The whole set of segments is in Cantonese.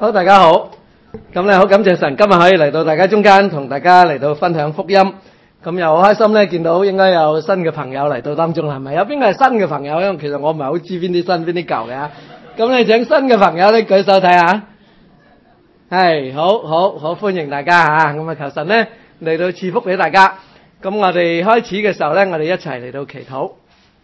好，大家好。咁咧好感謝神，今日可以嚟到大家中間，同大家嚟到分享福音。咁又好開心咧，見到應該有新嘅朋友嚟到當中，係咪？有邊個係新嘅朋友？因為其實我唔係好知邊啲新邊啲舊嘅。咁你請新嘅朋友咧舉手睇下。係，好歡迎大家嚇。咁啊求神咧嚟到賜福俾大家。咁我哋開始嘅時候咧，我哋一齊嚟到祈禱。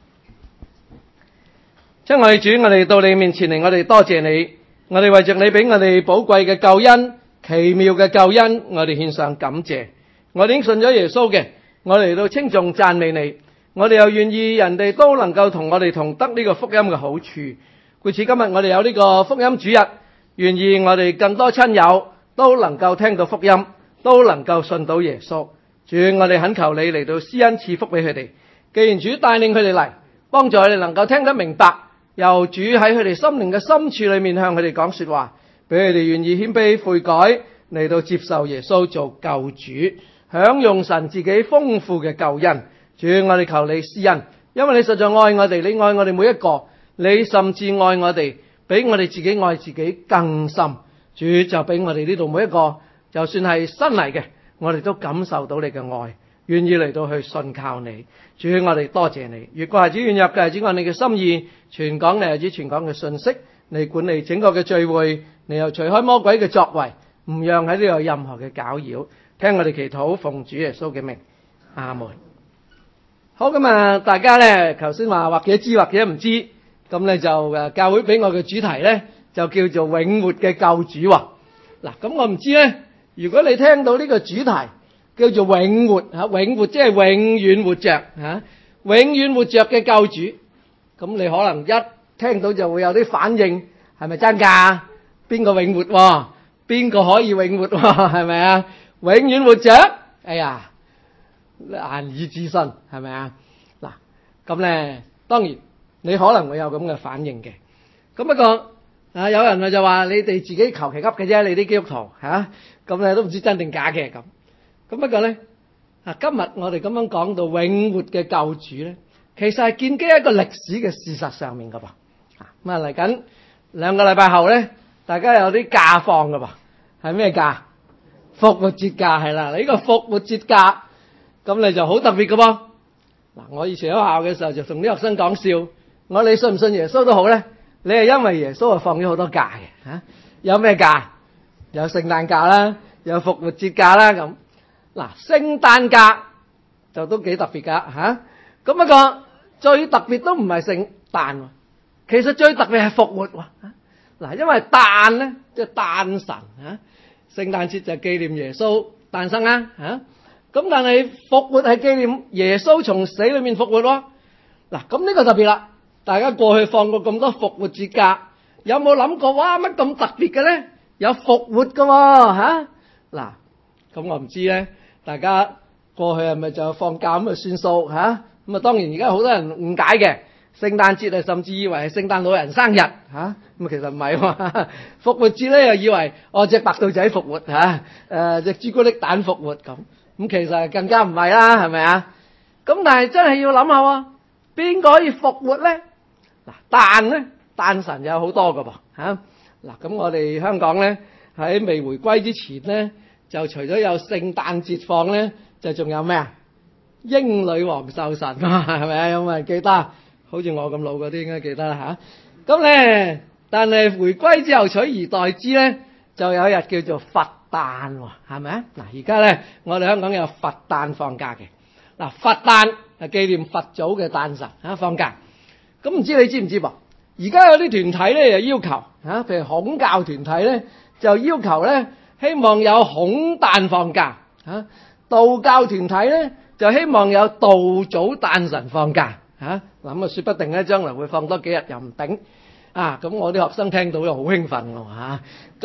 親愛的主，我哋到你面前嚟，我哋多謝你。我哋為着你俾我哋寶貴嘅救恩、奇妙嘅救恩，我哋獻上感謝。我哋已經信咗耶穌嘅，我哋嚟到稱頌讚美你。我哋又願意人哋都能夠同我哋同得呢個福音嘅好處。故此今日我哋有呢個福音主日，願意我哋更多親友都能夠聽到福音，都能夠信到耶穌。主，我哋懇求你嚟到施恩賜福俾佢哋。既然主帶領佢哋嚟，幫助佢哋能夠聽得明白，由主喺佢哋心靈嘅深處裏面向佢哋講說話，俾佢哋願意謙卑悔改，嚟到接受耶穌做救主，享用神自己豐富嘅救恩。主，我哋求你施恩，因為你實在愛我哋，你愛我哋每一個，你甚至愛我哋比我哋自己愛自己更深。主就俾我哋呢度每一個，就算係新嚟嘅，我哋都感受到你嘅愛，願意嚟到去信靠你。主，我哋多謝你。越過孩子軟弱嘅孩子，按你嘅心意傳講你孩子傳講嘅信息，你管理整個嘅聚會，你又除開魔鬼嘅作為，唔讓喺呢度有任何嘅攪擾。聽我哋祈禱，奉主耶穌嘅名，阿門。好，咁啊，大家咧頭先話或者知或者唔知，咁咧就教會俾我嘅主題咧就叫做永活嘅救主。嗱，咁我唔知咧，如果你聽到呢個主題叫做永活吓，永活即係永遠活着吓，永遠活着嘅救主，咁你可能一聽到就會有啲反應，係咪真噶？邊個永活？邊個可以永活？係咪啊？永遠活着？哎呀，難以置信，係咪啊？嗱，咁咧，當然你可能會有咁嘅反應嘅。咁不過有人就話你哋自己求其噏嘅啫，你啲基督徒吓，咁咧都唔知真定假嘅咁。咁不過咧，今日我哋咁樣講到永活嘅救主咧，其實係建基喺一個歷史嘅事實上面噶噃。咁啊嚟緊2個禮拜後咧，大家有啲假放噶噃，係咩假？復活節假係啦。呢個復活節假，咁你就好特別噶噃。嗱，我以前喺學校嘅時候就同啲學生講笑，我你信唔信耶穌都好咧，你係因為耶穌啊放咗好多假嘅吓。有咩假？有聖誕假啦，有復活節假啦咁。嗱，聖誕假就都幾特別噶吓。咁不過最特別都唔係聖誕，其實最特別係復活。嗱，因為誕咧即係誕神吓，聖誕節就紀念耶穌誕生啊吓。咁但係復活係紀念耶穌從死裏面復活。嗱，咁呢個特別啦。大家過去放過咁多復活節假，有冇諗過哇乜咁特別嘅咧？有復活噶吓。嗱，咁我唔知咧，大家過去係咪就放假咁就算數吓？咁啊當然而家好多人誤解嘅，聖誕節啊甚至以為係聖誕老人生日吓，咁其實唔係喎。復活節咧又以為隻白兔仔復活吓，隻朱古力蛋復活咁其實更加唔係啦，係咪啊？咁但係真係要諗下，邊個可以復活咧？嗱，誕神有好多噶噃吓。嗱，咁我哋香港咧喺未回歸之前咧，就除咗有聖誕節放咧，就仲有咩啊？英女王壽辰係咪啊？有冇人記得？好似我咁老嗰啲應該記得啦吓。咁咧，但係回歸之後取而代之咧，就有一日叫做佛誕，係咪啊？嗱，而家咧我哋香港有佛誕放假嘅。嗱，佛誕係紀念佛祖嘅誕辰吓，放假。咁唔知你知唔知噃？而家有啲團體咧又要求吓，譬如孔教團體咧就要求咧，希望有孔誕放假吓。道教團體咧就希望有道祖誕辰放假吓。嗱，咁啊，說不定咧將來會放多幾日又唔定啊。咁我啲學生聽到又好興奮喎吓。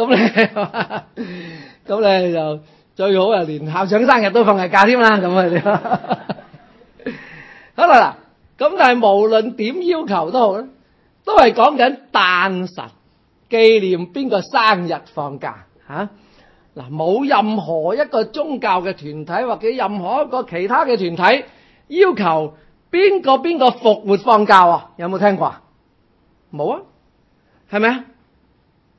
咁咧就最好啊，連校長生日都放係假添啦。咁啊，好啦嗱，咁但係無論點要求都好咧，都係講緊誕辰，紀念邊個生日放假吓。嗱，冇任何一個宗教嘅團體或者任何一個其他嘅團體要求邊個復活放假啊？有冇聽過啊？冇啊，係咪啊？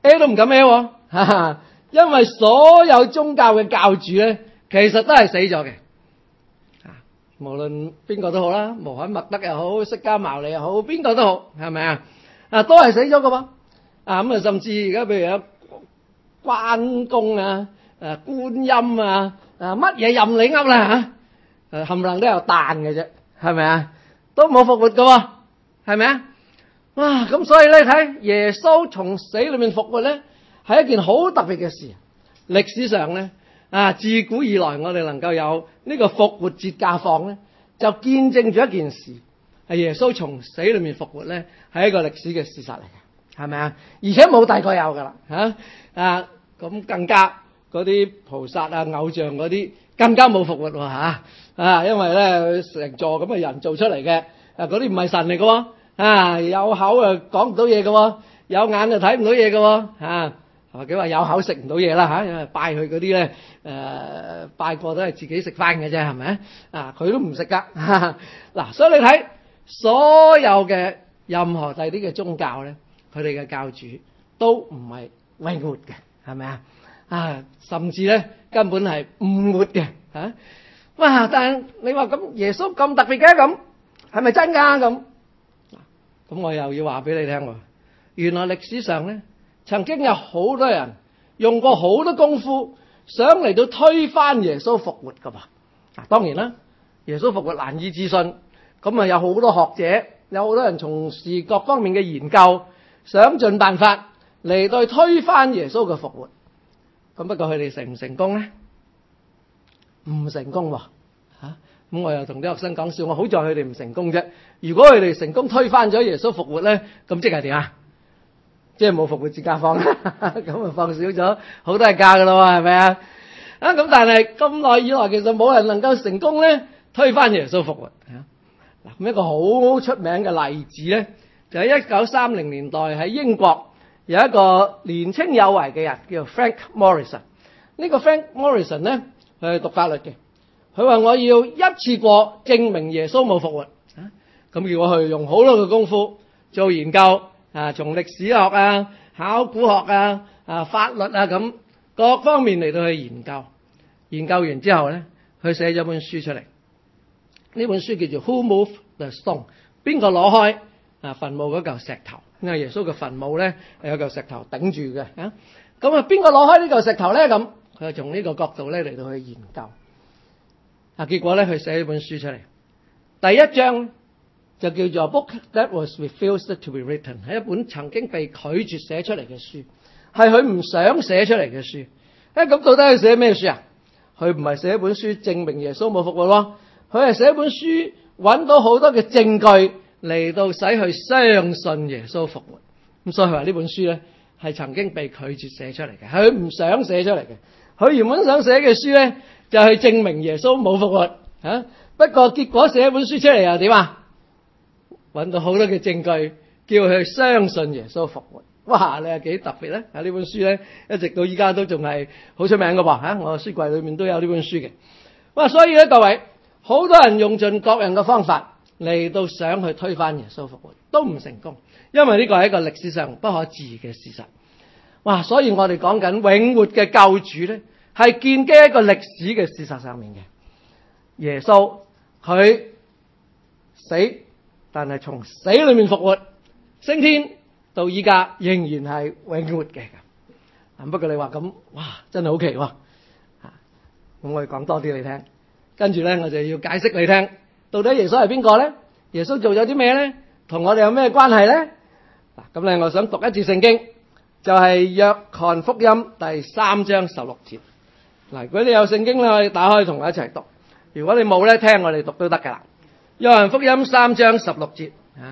，A 都唔敢 A 喎，因為所有宗教嘅教主咧，其實都係死咗嘅。無論邊個都好啦，穆罕默德又好，釋迦牟尼又好，邊個都好，係咪啊？都係死咗㗎喎。咁甚至而家譬如有關公啊、觀音啊、乜嘢任你噏啦嚇，冚唪唥都有彈嘅啫，係咪啊？都冇復活㗎喎，係咪啊？哇！咁所以咧睇耶穌從死裏面復活咧，係一件好特別嘅事。歷史上咧自古以來我哋能夠有呢個復活節假放咧，就見證咗一件事，係耶穌從死裏面復活咧，係一個歷史嘅事實嚟嘅，係咪啊？而且冇第二個有噶啦咁更加嗰啲菩薩偶像嗰啲更加冇復活喎因為咧成座咁嘅人做出嚟嘅，嗰啲唔係神嚟嘅喎，有口講唔到嘢嘅喎，有眼就睇唔到嘢嘅喎或者話有口食唔到嘢啦因為拜佢嗰啲咧拜過都係自己食翻嘅啫，係咪佢都唔食噶嗱，所以你睇所有嘅任何第啲嘅宗教咧，佢哋嘅教主都唔係永活嘅，係咪甚至咧根本係唔活嘅哇！但係你話咁耶穌咁特別嘅咁，係咪真㗎咁？咁我又要話俾你聽喎，原來歷史上咧，曾經有好多人用過好多功夫，想嚟到推翻耶穌復活噶嘛。當然啦，耶穌復活難以置信，咁有好多學者，有好多人從事各方面嘅研究，想盡辦法嚟到推翻耶穌嘅復活。咁不過佢哋成唔成功咧？唔成功喎。咁我又同啲學生講笑，我好在佢哋唔成功啫。如果佢哋成功推翻咗耶穌復活咧，咁即係點啊？即係冇復活節假放，咁放少咗好多日假噶咯，係咪啊？咁但係咁耐以來，其實冇人能夠成功咧推翻耶穌復活。嗱，咁一個好出名嘅例子咧，就喺1930年代喺英國有一個年青有為嘅人叫 Frank Morison。呢個 Frank Morison 咧，佢係讀法律嘅。佢話我要一次過證明耶穌冇復活。咁叫我去用好多嘅功夫做研究。從歷史學考古學法律咁各方面嚟到去研究，研究完之後咧，佢寫咗本書出嚟。呢本書叫做 Who Moved the Stone？ 邊個攞開墳墓嗰嚿石頭？因為耶穌嘅墳墓咧係有嚿石頭頂住嘅。咁邊個攞開呢嚿石頭咧？咁佢就從呢個角度咧嚟到去研究。結果咧佢寫咗本書出嚟，第一章就叫做 Book That Was Refused to Be Written， 係一本曾經被拒絕寫出嚟嘅書，係佢唔想寫出嚟嘅書。咁到底佢寫咩書啊？佢唔係寫一本書證明耶穌冇復活咯，佢係寫一本書揾到好多嘅證據嚟到使佢相信耶穌復活。咁所以佢話呢本書咧係曾經被拒絕寫出嚟嘅，佢唔想寫出嚟嘅。佢原本想寫嘅書咧就係證明耶穌冇復活不過結果寫一本書出嚟又點啊？揾到好多嘅證據，叫佢相信耶穌復活。哇！你係幾特別咧？呢本書咧，一直到依家都仲係好出名㗎噃。我書櫃裏面都有呢本書嘅。哇！所以咧，各位，好多人用盡各樣嘅方法嚟到想去推翻耶穌復活，都唔成功，因為呢個係一個歷史上不可置疑嘅事實。哇！所以我哋講緊永活嘅救主咧，係建基喺一個歷史嘅事實上面嘅。耶穌佢死，但係從死裏面復活，升天到依家仍然係永活嘅。不過你話咁，哇，真係好奇喎。咁我哋講多啲你聽，跟住咧我就要解釋你聽，到底耶穌係邊個咧？耶穌做咗啲咩咧？同我哋有咩關係咧？咁咧我想讀一次聖經，就係約翰福音第3章16節。如果你有聖經咧，可以打開同我一齊讀。如果你冇咧，聽我哋讀都得噶啦。約翰福音3章16節。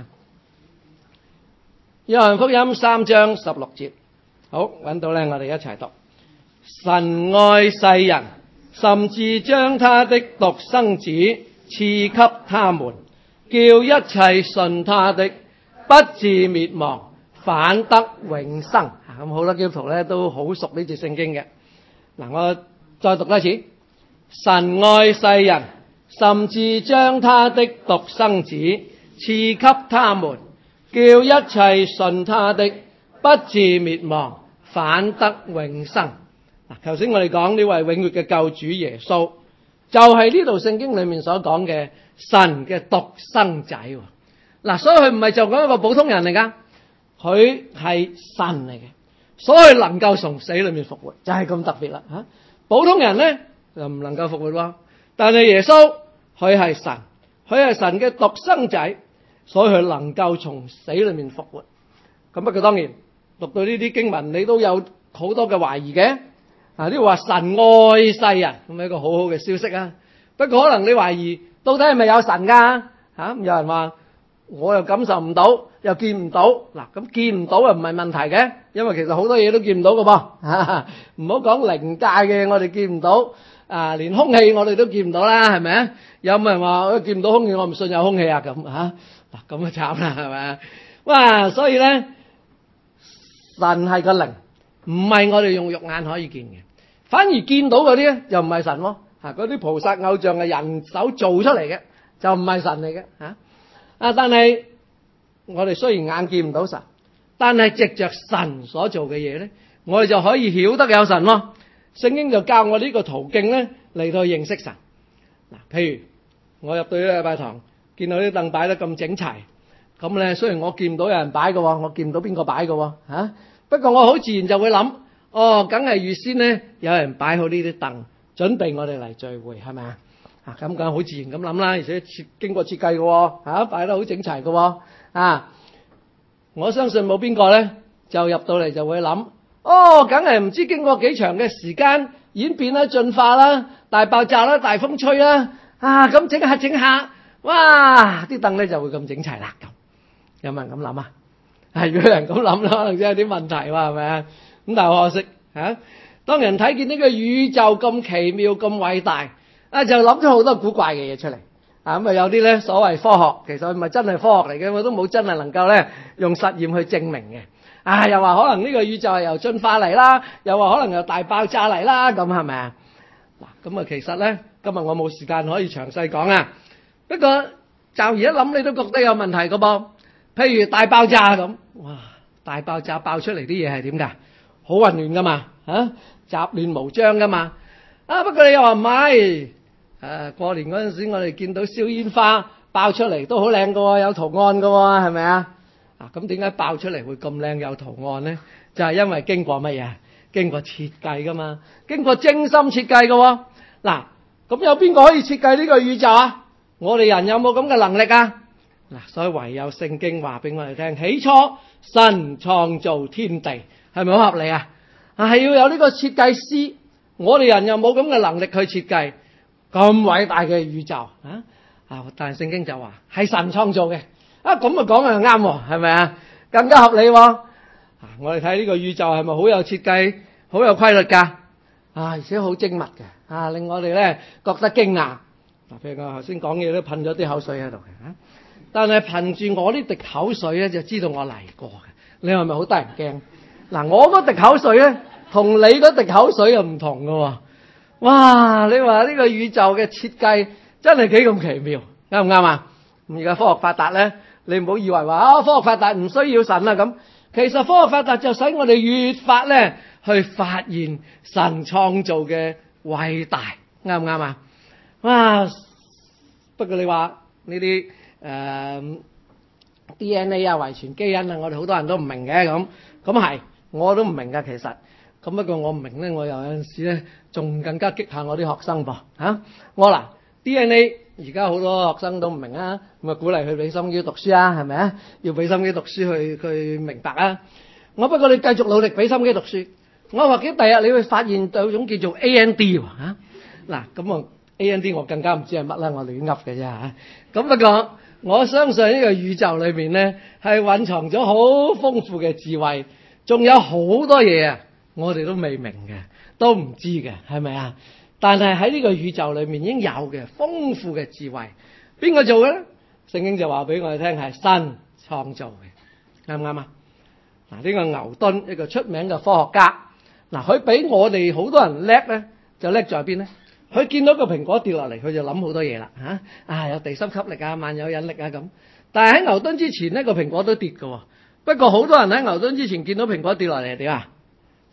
約翰福音3章16節。好，揾到咧，我哋一齊讀。神愛世人，甚至將他的獨生子賜給他們，叫一切信他的不至滅亡，反得永生。咁好多基督徒咧都好熟呢節聖經嘅。我再讀多次。神愛世人，甚至將他的獨生子賜給他們，叫一切信他的不至滅亡， 反得永生。嗱，頭先我哋講呢位永活嘅救主耶穌，就係呢度聖經裏面所講嘅神嘅獨生仔。嗱，所以佢唔係就講一個普通人嚟噶，佢係神嚟嘅，所以能夠從死裏面復活，就係咁特別啦吓。普通人咧就唔能夠復活喎，但係耶穌佢係神，佢係神嘅獨生仔，所以佢能夠從死裏面復活。咁不過當然讀到呢啲經文，你都有好多嘅懷疑嘅。呢度話神愛世人，咁係一個好好嘅消息啊。不過可能你懷疑到底係咪有神噶？有人話我又感受唔到，又見唔到。嗱，咁見唔到又唔係問題嘅，因為其實好多嘢都見唔到㗎噃。唔好講靈界嘅，我哋見唔到。連空氣我哋都見唔到啦，係咪啊？有冇人話我見唔到空氣，我唔信有空氣啊？咁嗱，咁啊慘啦，係咪啊？哇！所以咧，神係個靈，唔係我哋用肉眼可以見嘅，反而見到嗰啲咧又唔係神咯。嗰啲菩薩偶像係人手做出嚟嘅，就唔係神嚟嘅。但係我哋雖然眼見唔到神，但係藉着神所做嘅嘢咧，我哋就可以曉得有神咯。聖經就教我呢個途徑咧嚟到認識神。嗱，譬如我入到呢個禮拜堂，見到啲凳擺得咁整齊，咁咧雖然我見唔到有人擺嘅，我見唔到邊個擺嘅，不過我好自然就會諗，梗係預先咧有人擺好呢啲凳，準備我哋嚟聚會，係咪啊？咁梗係好自然咁諗啦，而且經過設計嘅，擺得好整齊嘅，我相信冇邊個咧就入到嚟就會諗，梗係唔知經過幾長嘅時間演變啦、進化啦、大爆炸啦、大風吹啦，咁整下，哇！啲凳咧就會咁整齊啦。咁有冇人咁諗啊？如果有人咁諗啦，可能真係有啲問題喎，係咪啊？咁但係可惜當人睇見呢個宇宙咁奇妙、咁偉大，就諗咗好多古怪嘅嘢出嚟。咁有啲咧所謂科學，其實唔係真係科學嚟嘅，我都冇真係能夠咧用實驗去證明嘅。又話可能呢個宇宙係由進化嚟啦，又話可能由大爆炸嚟啦，咁係咪啊？嗱，咁其實咧今日我冇時間可以詳細講啊。不過就而家諗，你都覺得有問題㗎噃。譬如大爆炸咁，哇！大爆炸爆出嚟啲嘢係點㗎？好混亂㗎嘛，雜亂無章㗎嘛。不過你又話唔係，過年嗰陣時我哋見到燒煙花爆出嚟都好靚㗎喎，有圖案㗎喎，係咪啊？咁點解爆出嚟會咁靚有圖案咧？就係因為經過乜嘢？經過設計㗎嘛，經過精心設計㗎喎。嗱，咁有邊個可以設計呢個宇宙啊？我哋人有冇咁嘅能力啊？嗱，所以唯有聖經話俾我哋聽，起初神創造天地，係咪好合理啊？係要有呢個設計師，我哋人又冇咁嘅能力去設計咁偉大嘅宇宙但係聖經就話係神創造嘅，咁啊講嘅啱喎，係咪啊？更加合理喎。我哋睇呢個宇宙係咪好有設計、好有規律㗎？而且好精密嘅，令我哋咧覺得驚訝。譬如我頭先講嘢都噴咗啲口水喺度嘅，但係憑住我呢滴口水咧，就知道我嚟過嘅。你係咪好得人驚？嗱，我嗰滴口水咧，同你嗰滴口水又唔同㗎。哇！你話呢個宇宙嘅設計真係幾咁奇妙，啱唔啱啊？咁而家科學發達咧，你唔好以為話科學發達唔需要神啦咁。其實科學發達就使我哋越發咧去發現神創造嘅偉大，啱唔啱啊？哇！不過你話呢啲DNA 啊、遺傳基因啊，我哋好多人都唔明嘅咁係，我都唔明㗎其實。咁不過我唔明咧，我有陣時咧仲更加激下我啲學生噃我嗱 DNA 而家好多學生都唔明啊，咁啊鼓勵佢俾心機讀書啊，係咪啊？要俾心機讀書去明白啊！不過你繼續努力俾心機讀書，我或者第日你會發現有種叫做 AND 嗱咁AND 我更加唔知係乜啦，我亂噏嘅啫咁不過我相信呢個宇宙裏面咧係蘊藏咗好豐富嘅智慧，仲有好多嘢啊，我哋都未明嘅，都唔知嘅，係咪啊？但係喺呢個宇宙裏面已經有嘅豐富嘅智慧，邊個做嘅咧？聖經就話俾我哋聽係神創造嘅，啱唔啱啊？嗱，呢個牛頓一個出名嘅科學家，佢比我哋好多人叻咧，就叻在邊咧？佢見到個蘋果跌落嚟，佢就諗好多嘢啦有地心吸力啊、萬有引力啊咁。但係喺牛頓之前呢個蘋果都跌㗎喎。不過好多人喺牛頓之前見到蘋果跌落嚟係點啊？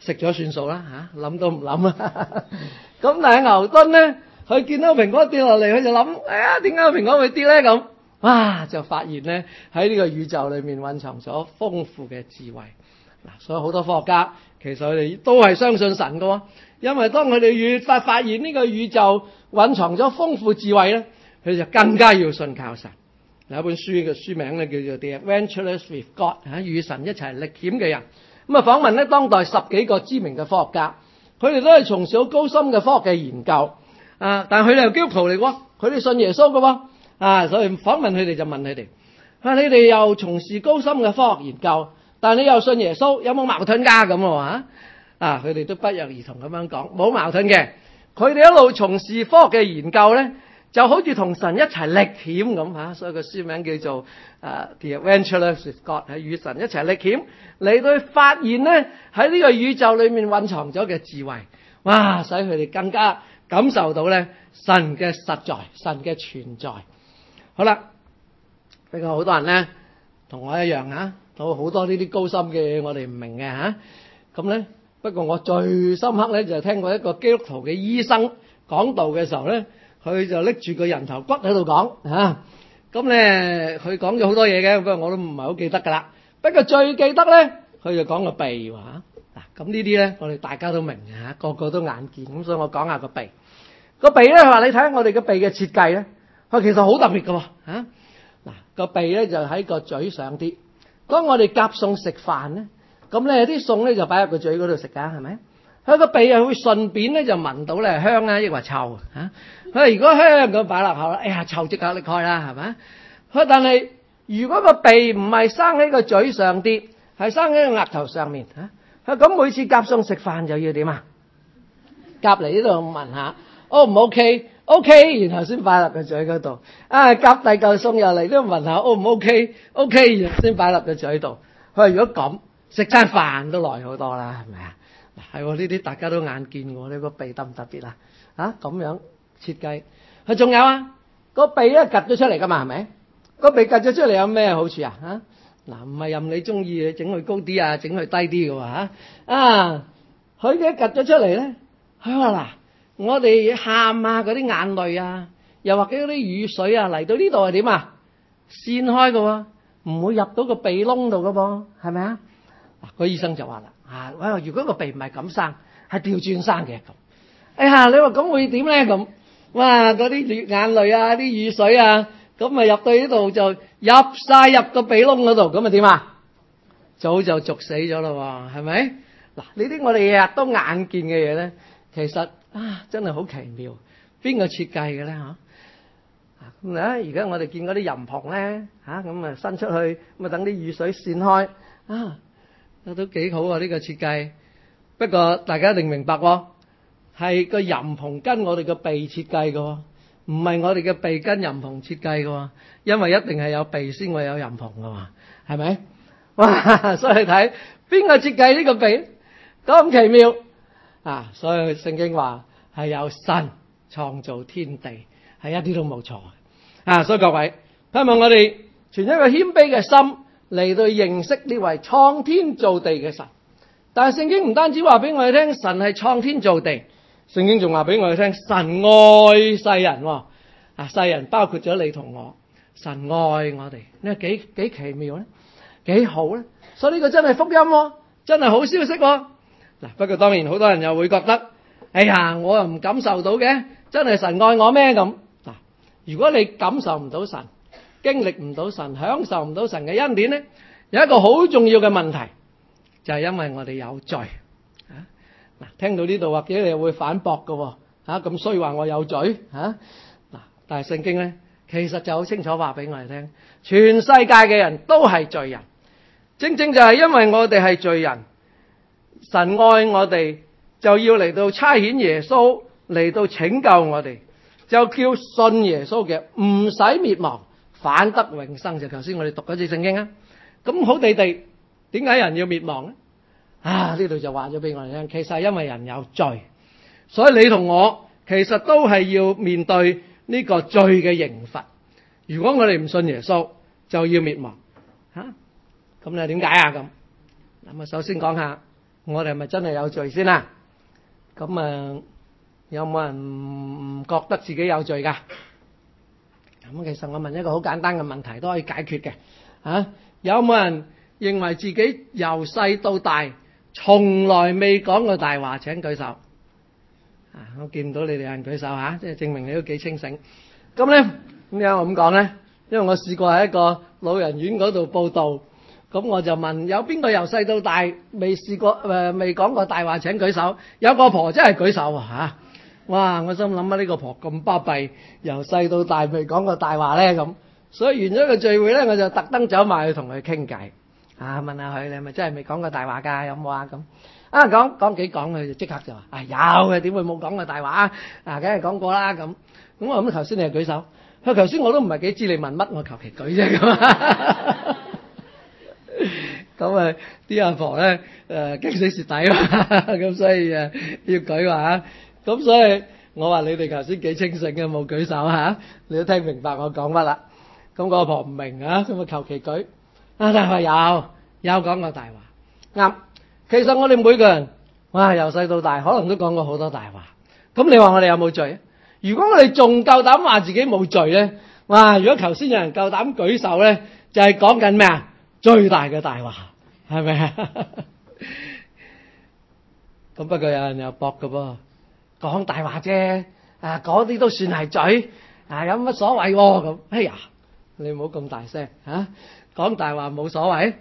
食咗算數啦嚇，諗都唔諗啊！咁但係牛頓咧，佢見到蘋果跌落嚟，佢就諗：哎呀，點解個蘋果會跌咧？咁哇，就發現咧喺呢個宇宙裏面蘊藏咗豐富嘅智慧。嗱，所以好多科學家其實佢哋都係相信神㗎喎，因為當佢哋越發現呢個宇宙蘊藏咗豐富智慧咧，佢就更加要信靠神。有一本書嘅書名咧叫做《The Adventurers with God》與神一齊歷險嘅人。咁啊，訪問咧當代10幾個知名嘅科學家，佢哋都係從事好高深嘅科學嘅研究啊，但係佢哋係基督徒嚟喎，佢哋信耶穌㗎喎啊，所以訪問佢哋就問佢哋：你哋又從事高深嘅科學研究，但係你又信耶穌，有冇矛盾㗎？咁啊，佢哋都不約而同咁樣講，冇矛盾嘅。佢哋一路從事科學嘅研究咧，就好似同神一齊歷險咁嚇，所以個書名叫做The Adventurers with God， 係與神一齊歷險嚟到發現咧喺呢個宇宙裏面蘊藏咗嘅智慧，哇！使佢哋更加感受到咧神嘅實在、神嘅存在。好啦，不過好多人咧同我一樣嚇，到好多呢啲高深嘅嘢我哋唔明嘅嚇，咁咧不過我最深刻咧就係聽過一個基督徒嘅醫生講道嘅時候咧。佢就拎住個人頭骨喺度講嚇，咁咧佢講咗好多嘢嘅，不過我都唔係好記得㗎啦。不過最記得咧，佢就講個鼻喎嚇。嗱，咁呢啲咧，我哋大家都明嘅嚇，個個都眼見。咁所以我講下個鼻。個鼻咧，佢話你睇下我哋個鼻嘅設計咧，佢其實好特別㗎喎嚇。嗱，個鼻咧就喺個嘴上啲。當我哋夾餸食飯咧，咁咧啲餸咧就擺入個嘴嗰度食㗎，係咪？佢個鼻啊會順便咧就聞到咧香啊，抑或臭啊？佢如果香咁擺落口啦，哎呀臭即刻拎開啦，係咪？佢但係如果個鼻唔係生喺個嘴上啲，係生喺個額頭上面嚇，佢咁每次夾餸食飯就要點啊？夾嚟呢度聞下 ，O 唔 OK？OK， 然後先擺落個嘴嗰度。夾第嚿餸又嚟都聞下 ，O 唔 OK？OK， 然後先擺落個嘴度。佢話如果咁食餐飯都耐好多啦，係咪啊？係喎，呢啲大家都眼見喎，呢個鼻特唔特別啊？咁樣設計，佢仲有個鼻咧趌咗出嚟噶嘛，係咪？個鼻趌咗出嚟有咩好處啊？嗱，唔係任你中意，你整佢高啲啊，整佢低啲嘅喎佢嘅趌咗出嚟咧，佢話嗱，我哋喊啊嗰啲眼淚啊，又或者嗰啲雨水啊嚟到呢度係點啊？散開嘅喎，唔會入到個鼻窿度嘅噃，係咪啊？嗱，個醫生就話啦。如果個鼻唔係咁生，係調轉生嘅咁，哎呀，你話咁會點咧咁？哇，嗰啲眼淚啊，啲雨水啊，咁咪入到呢度就入晒入個鼻窿嗰度，咁咪點啊？早就죽死咗咯，係咪？嗱，呢啲我哋日日都眼見嘅嘢咧，其實真係好奇妙，邊個設計嘅咧嚇？咁而家我哋見嗰啲淫棚咧咁啊伸出去，咁啊等啲雨水散開都幾好啊！呢個設計，不過大家一定明白喎，係個淫棚跟我哋個鼻設計嘅，唔係我哋嘅鼻跟淫棚設計嘅，因為一定係有鼻先會有淫棚嘅嘛，係咪？哇！所以睇邊個設計呢個鼻咁奇妙所以聖經話係有神創造天地，係一啲都冇錯所以各位，希望我哋存一個謙卑嘅心嚟到認識呢位創天造地嘅神。但係聖經唔單止話俾我哋聽神係創天造地，聖經仲話俾我哋聽神愛世人世人包括咗你同我，神愛我哋，呢幾奇妙咧，幾好咧。所以呢個真係福音真係好消息嗱。不過當然好多人又會覺得，哎呀，我又唔感受到嘅，真係神愛我咩咁嗱？如果你感受唔到神，經歷唔到神，享受唔到神嘅恩典咧，有一個好重要嘅問題，就係因為我哋有罪嗱。聽到呢度或者你會反駁㗎咁衰話我有罪嗱。但係聖經咧其實就好清楚話俾我哋聽，全世界嘅人都係罪人，正正就係因為我哋係罪人，神愛我哋就要嚟到差遣耶穌嚟到拯救我哋，就叫信耶穌嘅唔使滅亡，反得永生。就頭先我哋讀嗰節聖經咁好地地，點解人要滅亡咧？呢度就話咗俾我哋聽，其實係因為人有罪，所以你同我其實都係要面對呢個罪嘅刑罰。如果我哋唔信耶穌，就要滅亡咁你點解咁？首先講下我哋係咪真係有罪先啊？咁有冇人唔覺得自己有罪㗎？咁其實我問一個好簡單嘅問題都可以解決嘅。有冇人認為自己由細到大從來未講過大話？請舉手。我見唔到你哋有人舉手嚇，即係證明你都幾清醒。咁咧，點解我咁講咧？因為我試過喺一個老人院嗰度報道，咁我就問有邊個由細到大未試過未講過大話？請舉手。有個婆真係舉手嚇。哇！我心諗呢個婆咁巴閉，由細到大未講過大話咧咁。所以完咗個聚會咧，我就特登走埋去同佢傾偈，問下佢你係咪真係未講過大話㗎？有冇啊咁？講幾講佢就即刻就話有嘅，點會冇講過大話啊？梗係講過啦咁。咁我諗頭先你係舉手，佢頭先我都唔係幾知你問乜，我求其舉啫咁。咁啲阿婆咧驚死蝕底嘛，咁所以要舉話。咁所以我話你哋頭先幾清醒嘅冇舉手嚇，你都聽明白我講乜啦？咁個阿婆唔明啊，咁求其舉。但係有講過大話，啱。其實我哋每個人，由細到大可能都講過好多大話。咁你話我哋有冇罪？如果我哋仲夠膽話自己冇罪咧，如果頭先有人夠膽舉手咧，就係講緊咩啊？最大嘅大話，係咪啊？咁不過有人又駁㗎噃，講大話啫，嗰啲都算係罪，有乜所謂喎？咁，哎呀，你唔好咁大聲嚇，講大話冇所謂。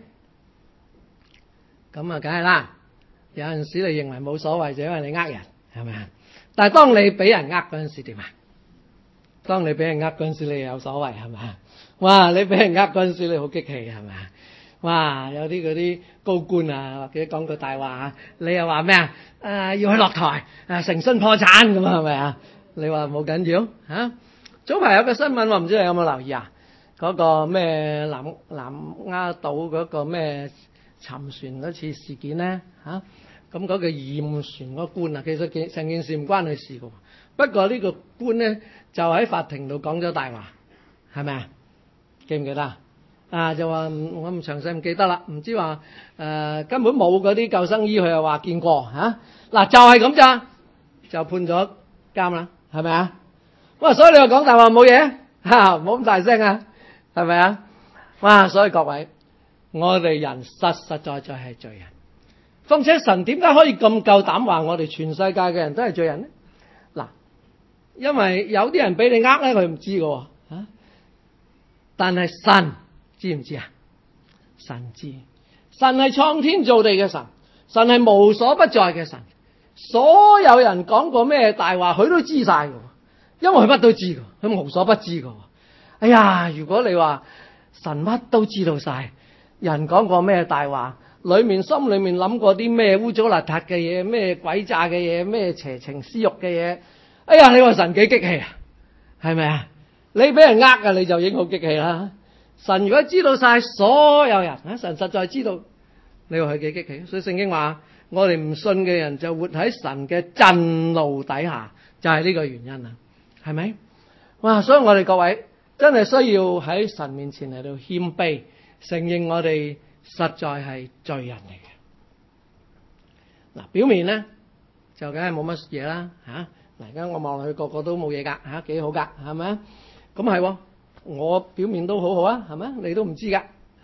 咁梗係啦，有陣時你認為冇所謂就因為你呃人，係咪啊？但係當你俾人呃嗰陣時點啊？當你俾人呃嗰陣時你有所謂係咪啊？哇！你俾人呃嗰陣時你好激氣係咪啊？哇！有啲嗰啲高官或者講句大話，你又話咩啊？要去落台誠信破產咁係咪啊？你話冇緊要嚇？早排有個新聞我唔知你有冇留意啊？嗰個咩南丫島嗰個咩沉船嗰次事件咧嚇，咁嗰個驗船嗰官其實成件事唔關佢事㗎，不過呢個官咧就喺法庭度講咗大話，係咪啊？記唔記得就話我唔詳細唔記得啦，唔知話根本冇嗰啲救生衣，佢又話見過嗱就係咁咋，就判咗監啦，係咪啊？哇！所以你話講大話冇嘢唔好咁大聲啊，係咪啊？哇！所以各位，我哋人實實在在係罪人，況且神點解可以咁夠膽話我哋全世界嘅人都係罪人呢？嗱，因為有啲人俾你呃咧，佢唔知㗎但係神知唔知啊？神知，神係創天造地嘅神，神係無所不在嘅神，所有人講過咩大話，佢都知晒㗎，因為佢乜都知㗎，佢無所不知㗎。哎呀，如果你話神乜都知道晒，人講過咩大話，心裏面諗過啲咩污糟邋遢嘅嘢，咩鬼詐嘅嘢，咩邪情私欲嘅嘢，哎呀，你話神幾激氣啊？係咪啊？你俾人呃你就已經好激氣啦。神如果知道晒所有人，神實在知道，你話佢幾激氣？所以聖經話我哋唔信嘅人就活喺神嘅震怒底下，就係呢個原因啦，係咪？哇！所以我哋各位真係需要喺神面前嚟到謙卑，承認我哋實在係罪人嚟嘅。嗱，表面咧就梗係冇乜嘢啦嗱，而家我望落去個個都冇嘢噶幾好噶，係咪啊？咁係，我表面都好好啊，係咪？你都唔知噶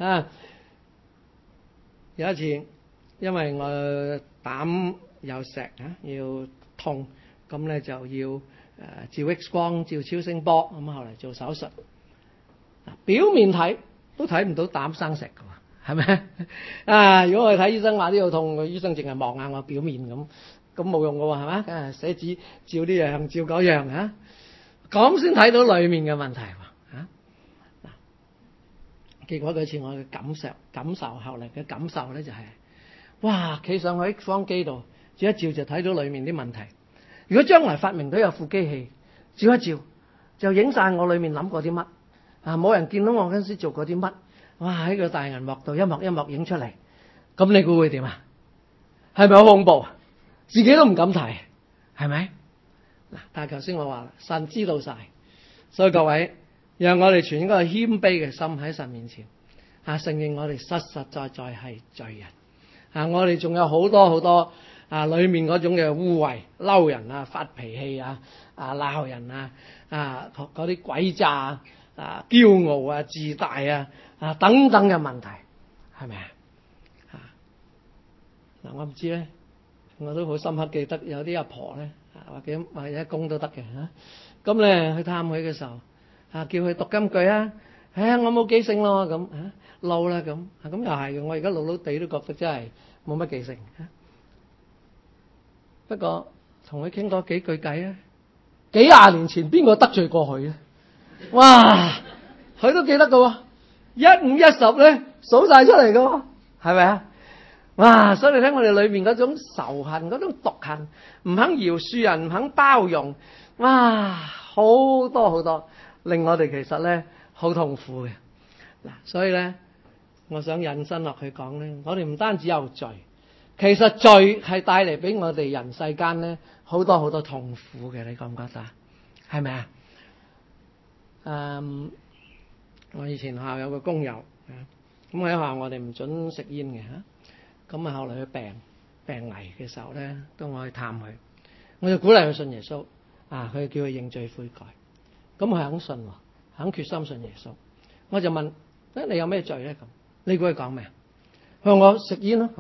有一次，因為我膽有石要痛，咁咧就要照 X 光、照超聲波，咁後嚟做手術。表面睇都睇唔到膽生石㗎，係咪如果我睇醫生話呢度痛，個醫生淨係望下我表面咁冇用㗎喎，係咪？寫紙照呢樣照嗰樣咁先睇到裡面嘅問題結果嗰次我嘅感受後嚟嘅感受咧就係，哇！企上去 X 光機度照一照就睇到裡面啲問題。如果將來發明到有副機器照一照就影晒我裡面諗過啲乜冇人見到我嗰陣時做過啲乜，哇！喺個大銀幕度一幕一幕影出嚟，咁你估會點啊？係咪好恐怖？自己都唔敢睇，係咪？嗱，但係頭先我話神知道晒，所以各位讓我哋存一個謙卑嘅心喺神面前承認我哋實實在在係罪人我哋仲有好多好多裏面嗰種嘅污穢、嬲人啊、發脾氣啊、鬧人啊、嗰啲詭詐啊、驕傲啊、自大啊等等嘅問題，係咪啊？我唔知咧，我都好深刻記得有啲阿婆咧，或者一公都得嘅嚇。咁咧去探佢嘅時候，叫佢讀金句啊，我冇記性咯咁老啦咁，咁又係嘅。我而家老老地都覺得真係冇乜記性。不過同佢傾多幾句偈啊，幾廿年前邊個得罪過佢咧？哇，佢都記得㗎喎，1、5、1、10咧數晒出嚟㗎喎，係咪啊？哇！所以你睇我哋裏面嗰種仇恨、嗰種毒恨，唔肯饒恕人，唔肯包容，哇！好多好多，令我哋其實咧好痛苦嘅。嗱，所以咧，我想引申落去講咧，我哋唔單止有罪，其實罪係帶嚟俾我哋人世間咧好多好多痛苦嘅，你覺唔覺得？係咪啊？我以前學校有個工友，咁喺學校我哋唔准食煙嘅嚇。咁後嚟佢病危嘅時候咧，當我去探佢，我就鼓勵佢信耶穌，佢叫佢認罪悔改，咁佢肯信，肯決心信耶穌。我就問：你有咩罪咧？咁你估佢講咩啊？佢話我食煙咯。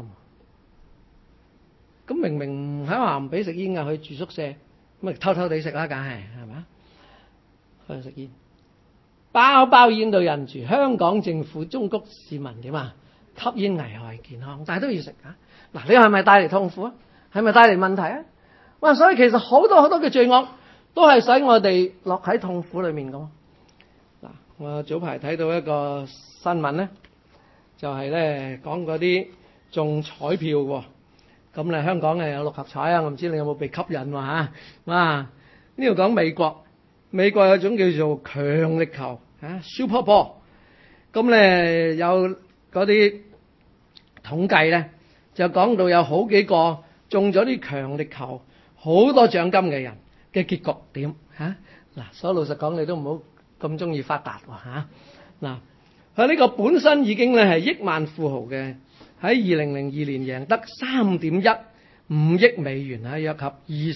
咁明明喺學校唔俾食煙噶，去住宿舍，咁咪偷偷地食啦，梗係咪啊？佢食煙，包煙到人住。香港政府忠告市民點啊？吸煙危害健康，但係都要食啊！嗱，你係咪帶嚟痛苦啊？係咪帶嚟問題啊？哇！所以其實好多好多嘅罪惡都係使我哋落喺痛苦裏面噶。嗱，我早排睇到一個新聞咧，就係咧講嗰啲中彩票喎。咁咧香港有六合彩啊，我唔知你有冇被吸引喎嚇？哇！呢度講美國有種叫做強力球Super Ball，咁咧有嗰啲統計咧就講到有好幾個中咗啲強力球好多獎金嘅人嘅結局點嗱，所以老實講，你都唔好咁中意發達嗱，佢呢個本身已經咧係億萬富豪嘅，喺2002年贏得3.15億美元約及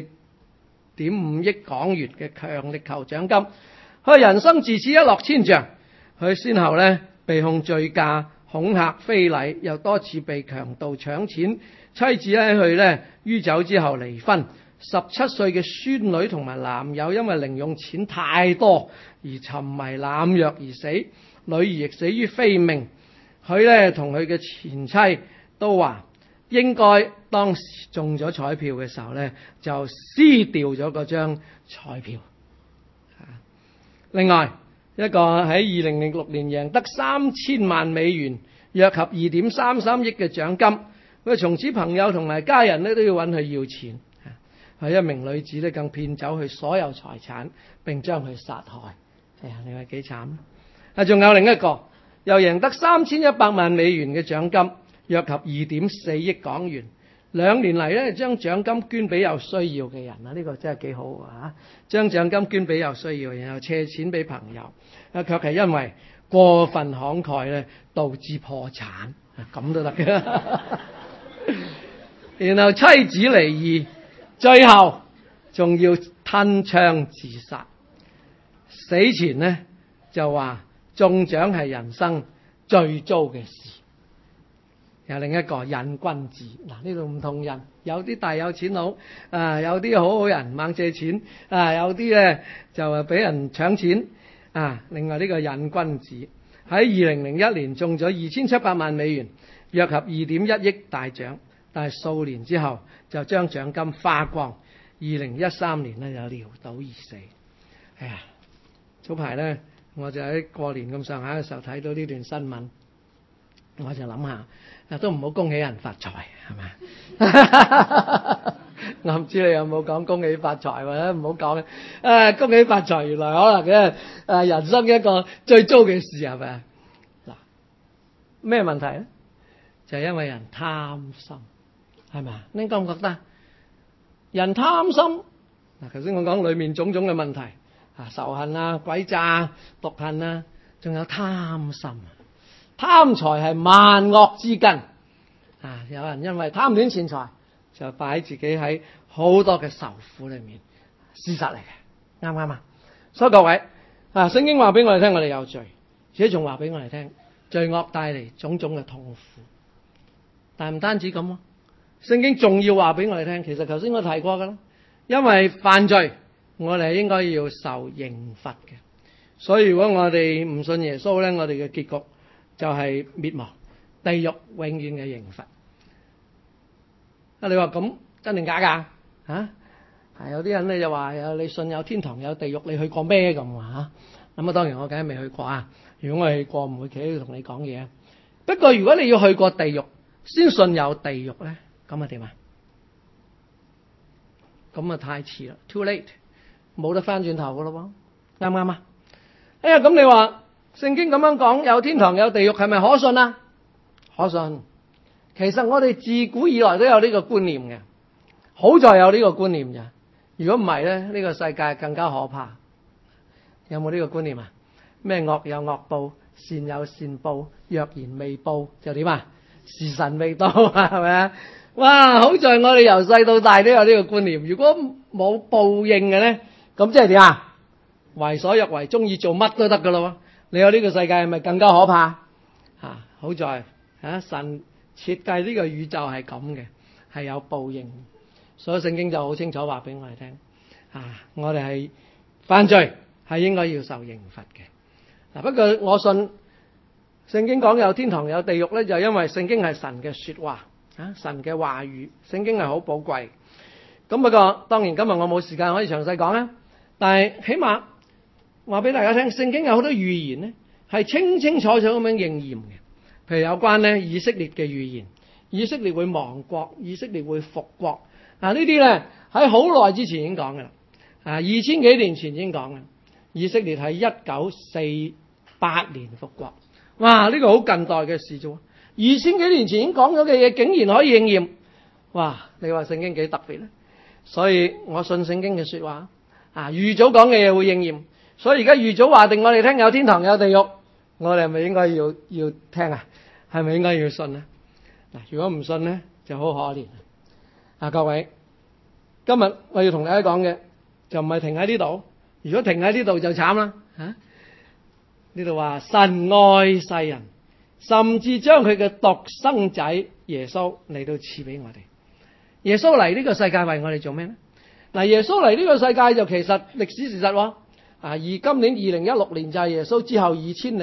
24.5億港元嘅強力球獎金，佢人生自此一落千丈。佢先後咧被控醉駕、恐嚇、非禮，又多次被強盜搶錢，妻子喺佢咧酗酒之後離婚，17歲嘅孫女同埋男友因為零用錢太多而沉迷濫藥而死，女兒亦死於非命。佢咧同佢嘅前妻都話應該當時中咗彩票嘅時候咧就撕掉咗嗰張彩票。另外一個喺2006年贏得3000萬美元，約及2.33億嘅獎金，佢從此朋友同埋家人咧都要揾佢要錢。係一名女子咧更騙走佢所有財產，並將佢殺害。你話幾慘啊？仲有另一個又贏得3100萬美元嘅獎金，約及2.4億港元。2年嚟咧將獎金捐俾有需要嘅人呢個真係幾好啊！將獎金捐俾有需要，然後借錢俾朋友，卻係因為過分慷慨咧導致破產，咁都得嘅。然後妻子離異，最後仲要吞槍自殺。死前呢就話中獎係人生最糟嘅事。有另一個癮君子，呢度唔同人，有啲大有錢佬，有啲好人猛借錢，有啲咧就俾人搶錢，另外呢個癮君子喺2001年中咗2700萬美元，約及2.1億大獎，但係數年之後就將獎金花光，2013年咧就潦倒而死。哎呀，早排咧我就喺過年咁上下嘅時候睇到呢段新聞，我就諗下。都唔好恭喜人發財，係咪？我唔知你有冇講恭喜發財，或者唔好講嘅。恭喜發財原來可能嘅人生一個最糟嘅事，係咪啊？嗱，咩問題咧？就係因為人貪心，係咪啊？你覺唔覺得？人貪心嗱，頭先我講裏面種種嘅問題仇恨詭詐、毒恨仲有貪心。貪財係萬惡之根， 有人因為貪戀錢財，就擺自己喺好多嘅受苦裏面，事實嚟嘅，啱唔啱啊？所以各位聖經話俾我哋聽，我哋有罪，而且仲話俾我哋聽，罪惡帶嚟種種嘅痛苦。但唔單止咁，聖經仲要話俾我哋聽，其實頭先我提過噶啦，因為犯罪，我哋係應該要受刑罰嘅。所以如果我哋唔信耶穌咧，我哋嘅結局就係滅亡、地獄永遠嘅刑罰。你話咁真定假噶？有啲人咧就話你信有天堂有地獄，你去過咩咁啊？咁當然我梗係未去過啊。如果我去過，唔會企喺度同你講嘢。不過如果你要去過地獄先信有地獄咧，咁啊點啊？咁啊太遲啦 ，too late， 冇得翻轉頭噶咯喎，啱唔啱啊？咁你話聖經咁樣講有天堂有地獄係咪可信啊？可信。其實我哋自古以來都有呢個觀念嘅，好在有呢個觀念咋。如果唔係咧，呢個世界更加可怕。有冇呢個觀念啊？咩惡有惡報，善有善報，若然未報就點啊？時辰未到啊，係咪啊？哇！好在我哋由細到大都有呢個觀念。如果冇報應嘅咧，咁即係點啊？為所欲為，中意做乜都得噶咯。你有呢個世界係咪更加可怕？好在神設計呢個宇宙係咁嘅，係有報應。所以聖經就好清楚話俾我哋聽，我哋係犯罪係應該要受刑罰嘅。不過我信聖經講有天堂有地獄咧，就因為聖經係神嘅說話，神嘅話語，聖經係好寶貴。咁不過當然今日我冇時間可以詳細講啦，但係起碼話俾大家聽，聖經有好多預言咧係清清楚楚咁樣應驗嘅。譬如有關咧以色列嘅預言，以色列會亡國，以色列會復國。呢啲咧喺好耐之前已經講嘅啦，2000幾年前已經講嘅。以色列喺1948年復國，哇！呢個好近代嘅事啫，2000幾年前已經講咗嘅嘢，竟然可以應驗，哇！你話聖經幾特別咧？所以我信聖經嘅說話，預早講嘅嘢會應驗。所以而家預早話定我哋聽有天堂有地獄，我哋係咪應該要聽啊？係咪應該要信啊？如果唔信咧，就好可憐。各位，今日我要同大家講嘅就唔係停喺呢度。如果停喺呢度就慘啦。呢度話神愛世人，甚至將佢嘅獨生仔耶穌嚟到賜俾我哋。耶穌嚟呢個世界為我哋做咩咧？耶穌嚟呢個世界就其實歷史事實喎。而今年2016年就係耶穌之後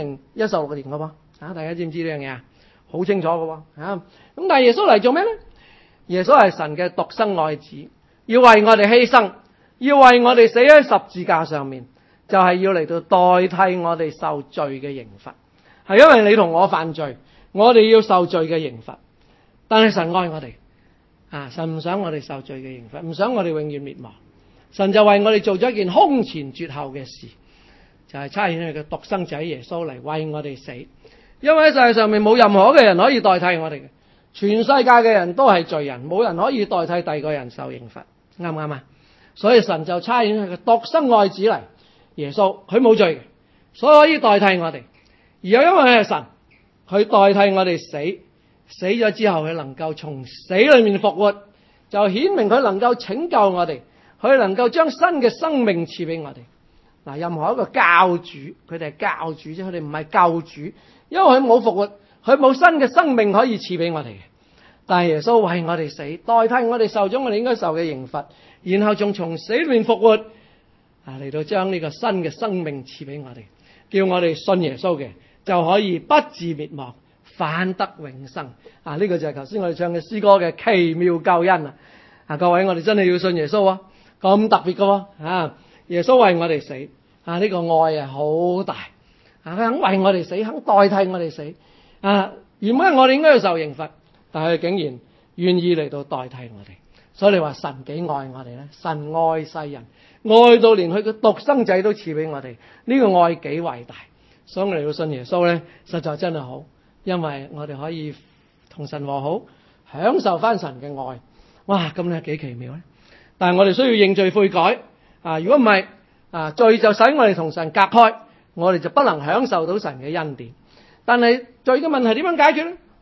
2016年噶噃。大家知唔知呢樣嘢啊？好清楚噶喎。咁但係耶穌嚟做咩咧？耶穌係神嘅獨生愛子，要為我哋犧牲，要為我哋死喺十字架上面，就係要嚟到代替我哋受罪嘅刑罰。係因為你同我犯罪，我哋要受罪嘅刑罰。但係神愛我哋，神唔想我哋受罪嘅刑罰，唔想我哋永遠滅亡。神就為我哋做咗一件空前絕後嘅事，就係差遣佢嘅獨生仔耶穌嚟為我哋死。因為喺世界上面冇任何嘅人可以代替我哋嘅。全世界嘅人都係罪人，冇人可以代替第二個人受刑罰，啱唔啱啊？所以神就差遣佢嘅獨生愛子嚟，耶穌佢冇罪嘅，所以可以代替我哋。而又因為佢係神，佢代替我哋死咗之後，佢能夠從死裏面復活，就顯明佢能夠拯救我哋，佢能夠將新嘅生命賜俾我哋。任何一個教主，佢哋係教主啫，佢哋唔係救主，因為佢冇復活，佢冇新嘅生命可以賜俾我哋嘅。但係耶穌為我哋死，代替我哋受咗我哋應該受嘅刑罰，然後仲從死裏面復活，嚟到將呢個新嘅生命賜俾我哋，叫我哋信耶穌嘅就可以不致滅亡，反得永生。呢個就係頭先我哋唱嘅詩歌嘅奇妙救恩啊！各位，我哋真係要信耶穌啊！咁特別噶耶穌為我哋死呢個愛係好大佢肯為我哋死，肯代替我哋死原本我哋應該要受刑罰，但係佢竟然願意嚟到代替我哋。所以你話神幾愛我哋咧？神愛世人，愛到連佢嘅獨生仔都賜俾我哋，呢個愛幾偉大。所以我哋要信耶穌咧，實在真係好，因為我哋可以同神和好，享受翻神嘅愛。哇，咁咧幾奇妙咧！但係我哋需要認罪悔改如果唔係罪就使我哋同神隔開，我哋就不能享受到神嘅恩典。但係罪嘅問題點樣解決咧？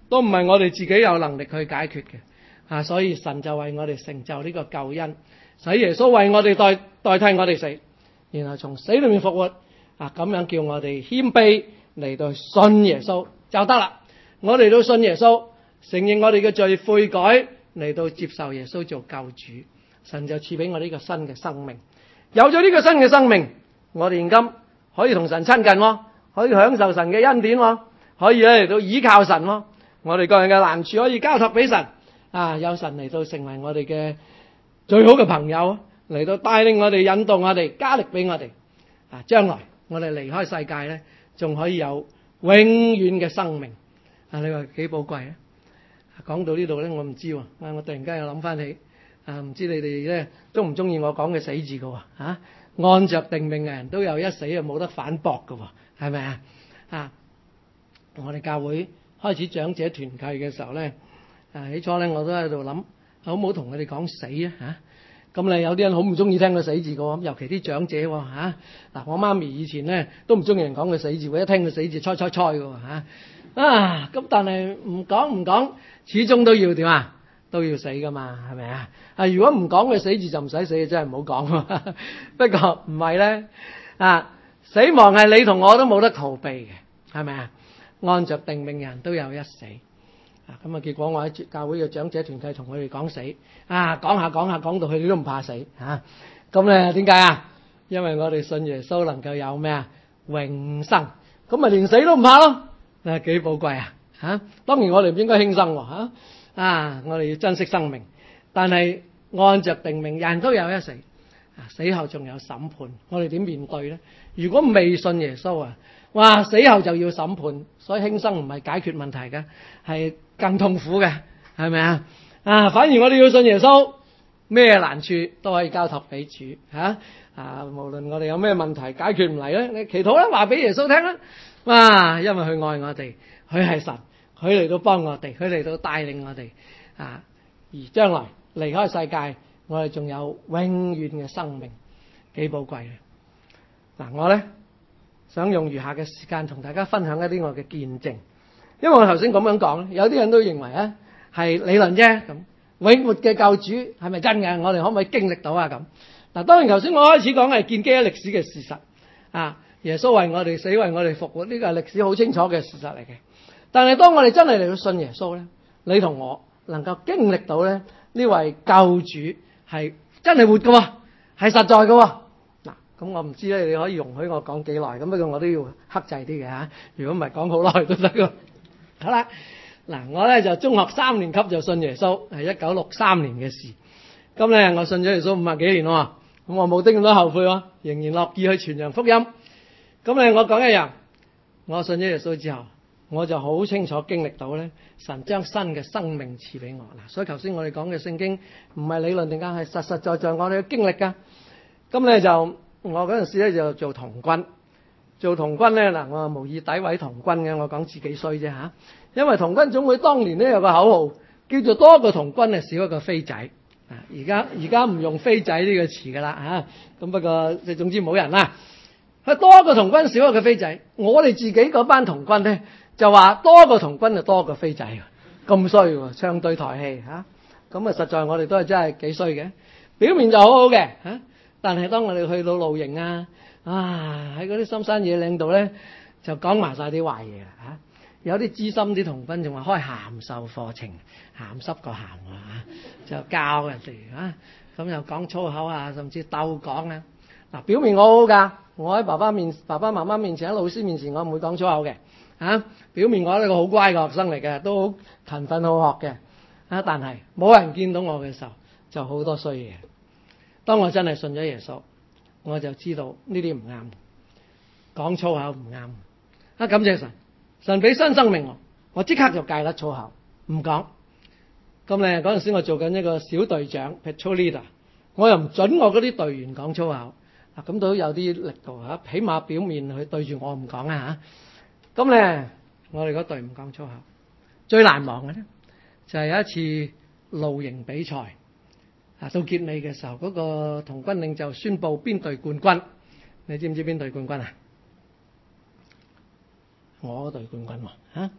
都唔係我哋自己有能力去解決嘅。所以神就為我哋成就呢個救恩，使耶穌為我哋代替我哋死，然後從死裏面復活。咁樣叫我哋謙卑嚟到信耶穌就得啦。我哋都信耶穌，承認我哋嘅罪，悔改，嚟到接受耶穌做救主，神就賜俾我呢個新嘅生命。有咗呢個新嘅生命，我哋現今可以同神親近，可以享受神嘅恩典，可以嚟到倚靠神。我哋個人嘅難處可以交託俾神，有神嚟到成為我哋嘅最好嘅朋友，嚟到帶領我哋，引導我哋，加力俾我哋。將來我哋離開世界咧，仲可以有永遠嘅生命。你話幾寶貴啊？講到呢度咧，我唔知喎。我突然間又諗翻起，唔知你哋咧中唔中意我講嘅死字嘅喎？按着定命嘅人都有一死，冇得反駁嘅喎，係咪啊？我哋教會開始長者團契嘅時候咧，起初咧我都喺度諗，好唔好同佢哋講死啊？咁你有啲人好唔中意聽個死字嘅喎，尤其啲長者喎。我媽咪以前咧都唔中意人講個死字，一聽個死字，猜嘅喎。咁但係唔講，始終都要點啊？都要死噶嘛，係咪啊？如果唔講個死字就唔使死，真係唔好講。不過唔係咧，死亡係你同我都冇得逃避嘅，係咪啊？按着定命人都有一死。咁結果我喺教會嘅長者團契同佢哋講死，講下講到佢哋都唔怕死。咁咧點解啊？因為我哋信耶穌能夠有咩啊？永生，咁咪連死都唔怕咯。幾寶貴啊！當然我哋唔應該輕生喎。我哋要珍惜生命，但係按着定命人都有一死，死後仲有審判，我哋點面對咧？如果未信耶穌死後就要審判，所以輕生唔係解決問題嘅，係更痛苦嘅，係咪啊？反而我哋要信耶穌，咩難處都可以交託俾主。無論我哋有咩問題解決唔嚟咧，你祈禱啦，話俾耶穌聽啦。因為佢愛我哋，佢係神，佢嚟到幫我哋，佢嚟到帶領我哋。而將來離開世界，我哋仲有永遠嘅生命，幾寶貴嘅。我咧想用餘下嘅時間同大家分享一啲我嘅見證，因為我頭先咁樣講，有啲人都認為係理論啫。咁永活嘅救主係咪真嘅？我哋可唔可以經歷到咁？當然頭先我開始講係建基於歷史嘅事實。耶穌為我哋死，為我哋復活，呢個係歷史好清楚嘅事實嚟嘅。但係當我哋真係嚟到信耶穌咧，你同我能夠經歷到咧呢位救主係真係活嘅，係實在嘅。咁我唔知咧，你可以容許我講幾耐？咁不過我都要克制啲嘅。如果唔係講好耐都得嘅。好啦，我咧就中學3年級就信耶穌，係1963年嘅事。咁咧我信咗耶穌50幾年喎，咁我冇啲咁多後悔喎，仍然樂意去傳揚福音。咁咧我講一樣，我信咗耶穌之後，我就好清楚經歷到咧，神將新嘅生命賜俾我。所以頭先我哋講嘅聖經唔係理論定係實實在在我哋嘅經歷㗎。咁咧就我嗰陣時咧就做童軍，咧我無意詆毀童軍嘅，我講自己衰啫嚇。因為童軍總會當年咧有個口號叫做多個童軍少一個飛仔。而家唔用飛仔呢個詞㗎啦嚇。咁不過總之冇人啦。佢多個童軍少一個飛仔，我哋自己嗰班童軍咧就話多個童軍就多個飛仔，咁衰喎，唱對台戲嚇。咁實在我哋都係真係幾衰嘅，表面就好好嘅嚇。但係當我哋去到露營喺嗰啲深山野嶺度咧，就講埋晒啲壞嘢啦。有啲資深啲童軍仲話開函授課程，鹹濕個鹹就教人哋咁又講粗口甚至鬥講表面我好㗎，我喺爸爸媽媽面前，喺老師面前我唔會講粗口嘅表面我係一個好乖嘅學生嚟嘅，都好勤奮好學嘅但係冇人見到我嘅時候就好多衰嘢。當我真係信咗耶穌，我就知道呢啲唔啱，講粗口唔啱。感謝神，神俾新生命我即刻就戒甩粗口，唔講。咁咧嗰陣時我做緊一個小隊長 patrol leader， 我又唔準我嗰啲隊員講粗口。咁都有啲力度起碼表面佢對住我唔講咁咧我哋嗰隊唔講粗口。最難忘嘅咧就係有一次露營比賽。到結尾嘅時候，嗰個童軍領袖宣佈邊隊冠軍，你知唔知邊隊冠軍啊？我嗰隊冠軍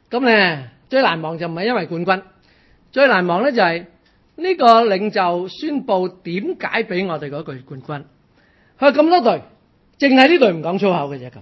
咁咧最難忘就唔係因為冠軍，最難忘咧就係呢個領袖宣佈點解俾我哋嗰句冠軍。佢話咁多隊，淨係呢隊唔講粗口嘅啫，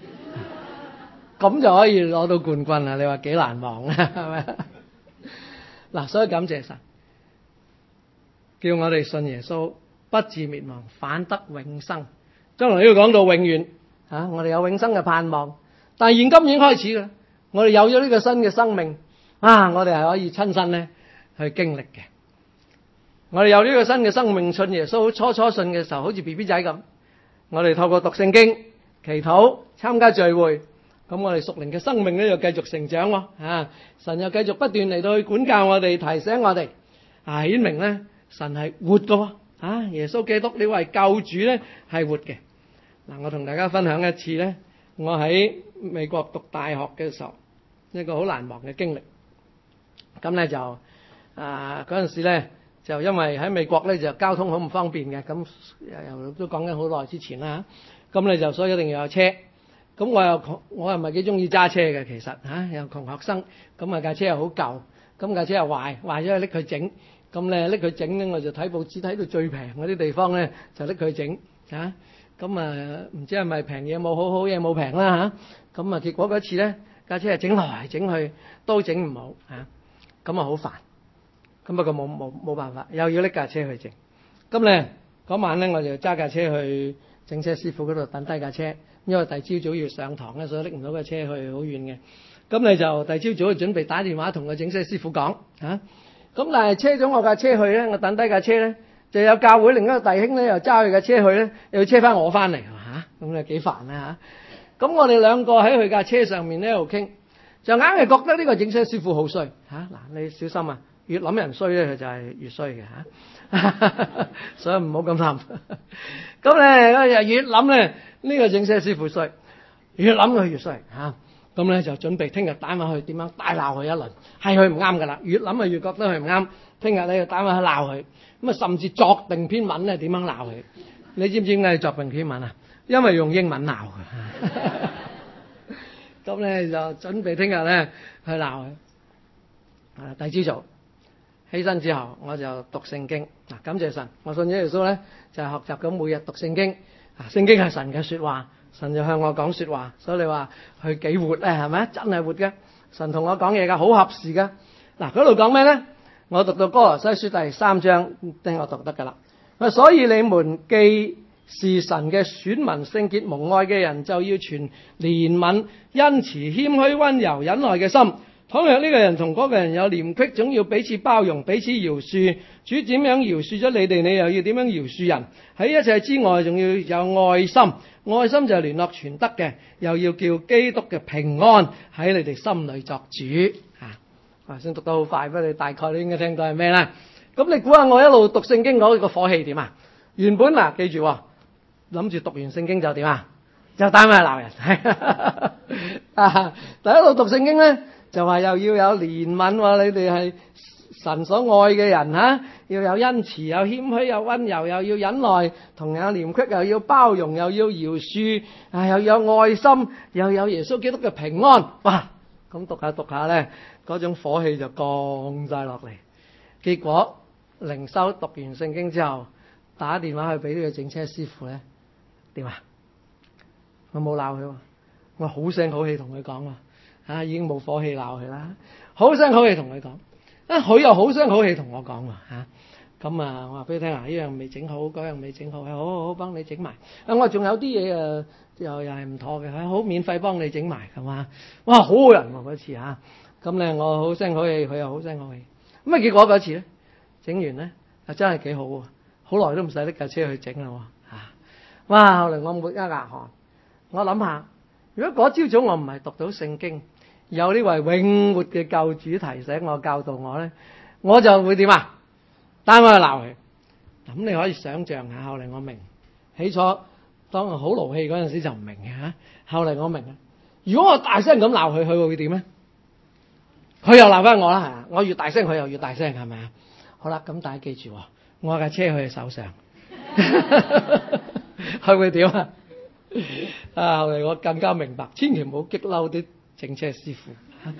咁就可以攞到冠軍啦！你話幾難忘啊？係咪？嗱，所以感謝神，叫我哋信耶穌，不致滅亡，反得永生。將來呢度講到永遠我哋有永生嘅盼望。但係現今已經開始啦，我哋有咗呢個新嘅生命我哋係可以親身咧去經歷嘅。我哋有呢個新嘅生命，信耶穌初信嘅時候，好似 BB 仔咁，我哋透過讀聖經、祈禱、參加聚會，咁我哋屬靈嘅生命咧又繼續成長神又繼續不斷嚟到去管教我哋，提醒我哋顯明咧神係活嘅耶穌基督呢位救主咧係活嘅。嗱，我同大家分享一次咧，我喺美國讀大學嘅時候一個好難忘嘅經歷。咁咧就嗰陣時咧就因為喺美國咧就交通好唔方便嘅，咁又都講緊好耐之前啦。咁咧就所以一定要有車。咁我又唔係幾中意揸車嘅，其實又窮學生，咁架車又好舊，咁架車又壞咗，拎佢整。咁咧拎佢整咧，我就睇報紙睇到最平嗰啲地方咧就拎佢整咁唔知係咪平嘢冇好嘢冇平啦咁結果嗰次咧架車係整來整去都整唔好咁好煩。咁不過冇辦法，又要拎架車去整。咁咧嗰晚咧我就揸架車去整車師傅嗰度等低架車，因為第二朝早要上堂咧，所以拎唔到架車去好遠嘅。咁你就第二朝早就準備打電話同個整車師傅講咁但係車咗我架車去咧，我等低架車咧，就有教會另一個弟兄咧又揸佢架車去咧，又要車翻我翻嚟咁你幾煩啊咁我哋兩個喺佢架車上面咧喺度傾，就硬係覺得呢個整車師傅好衰嗱，你小心啊！越諗人衰咧，佢就係越衰嘅所以唔好咁諗。咁咧越諗咧呢個整車師傅衰，越諗佢越衰咁咧就準備聽日打埋去點樣大鬧佢一輪，係佢唔啱噶啦，越諗越覺得佢唔啱，聽日你就打埋去鬧佢，咁甚至作定篇文咧點樣鬧佢。你知唔知點解要作定篇文啊？因為用英文鬧佢。咁咧就準備聽日咧去鬧佢。第二朝早起身之後，我就讀聖經感謝神，我信咗耶穌咧就係學習咁每日讀聖經聖經係神嘅說話，神就向我講說話，所以你話佢幾活咧係咪？真係活嘅，神同我講嘢噶，好合時噶。嗰度講咩咧？我讀到歌羅西書第3章，聽我讀得噶啦。所以你們既是神嘅選民，聖潔蒙愛嘅人，就要存憐憫、恩慈、謙虛、溫柔、忍耐嘅心。倘若呢個人同嗰個人有嫌隙，總要彼此包容，彼此饒恕。主點樣饒恕咗你哋，你又要點樣饒恕人。喺一切之外，仲要有愛心。愛心就係聯絡全德嘅，又要叫基督嘅平安喺你哋心裏作主。先讀得好快，不過你大概都應該聽到係咩啦。咁你估下我一路讀聖經嗰個火氣點啊？原本記住諗住讀完聖經就點啊？就打埋鬧人。但一路讀聖經咧，就話又要有憐憫，你哋係神所愛嘅人要有恩慈，有謙虛，有溫柔，又要忍耐，同有憐恤，又要包容，又要饒恕，又有愛心，又有耶穌基督嘅平安。哇！咁讀下讀下咧，嗰種火氣就降晒落嚟。結果靈修讀完聖經之後，打電話去俾呢個整車師傅咧，點啊？我冇鬧佢，我好聲好氣同佢講已經冇火氣鬧佢啦，好聲好氣同佢講，佢又好聲好氣同我講咁我話俾佢聽呢樣未整好，嗰樣未整好，好幫你整埋。我仲有啲嘢又係唔妥嘅，好免費幫你整埋，係嘛？哇，好好人嗰次咁咧我好聲好氣，佢又好聲好氣。咁結果嗰次咧整完咧真係幾好喎，好耐都唔使拎架車去整啦哇！後來我抹一額汗，我諗下，如果嗰朝早我唔係讀到聖經，有呢位永活嘅救主提醒我教導我咧，我就會點啊？單位去鬧佢。咁你可以想象下，後嚟我明，起初當我好勞氣嗰陣時就唔明嘅後嚟我明啦。如果我大聲咁鬧佢，佢會點咧？佢又鬧翻我啦，係嘛？我越大聲，佢又越大聲，係咪啊？好啦，咁大家記住，我架車喺佢手上，佢會點啊？後嚟我更加明白，千祈唔好激嬲啲整車師傅，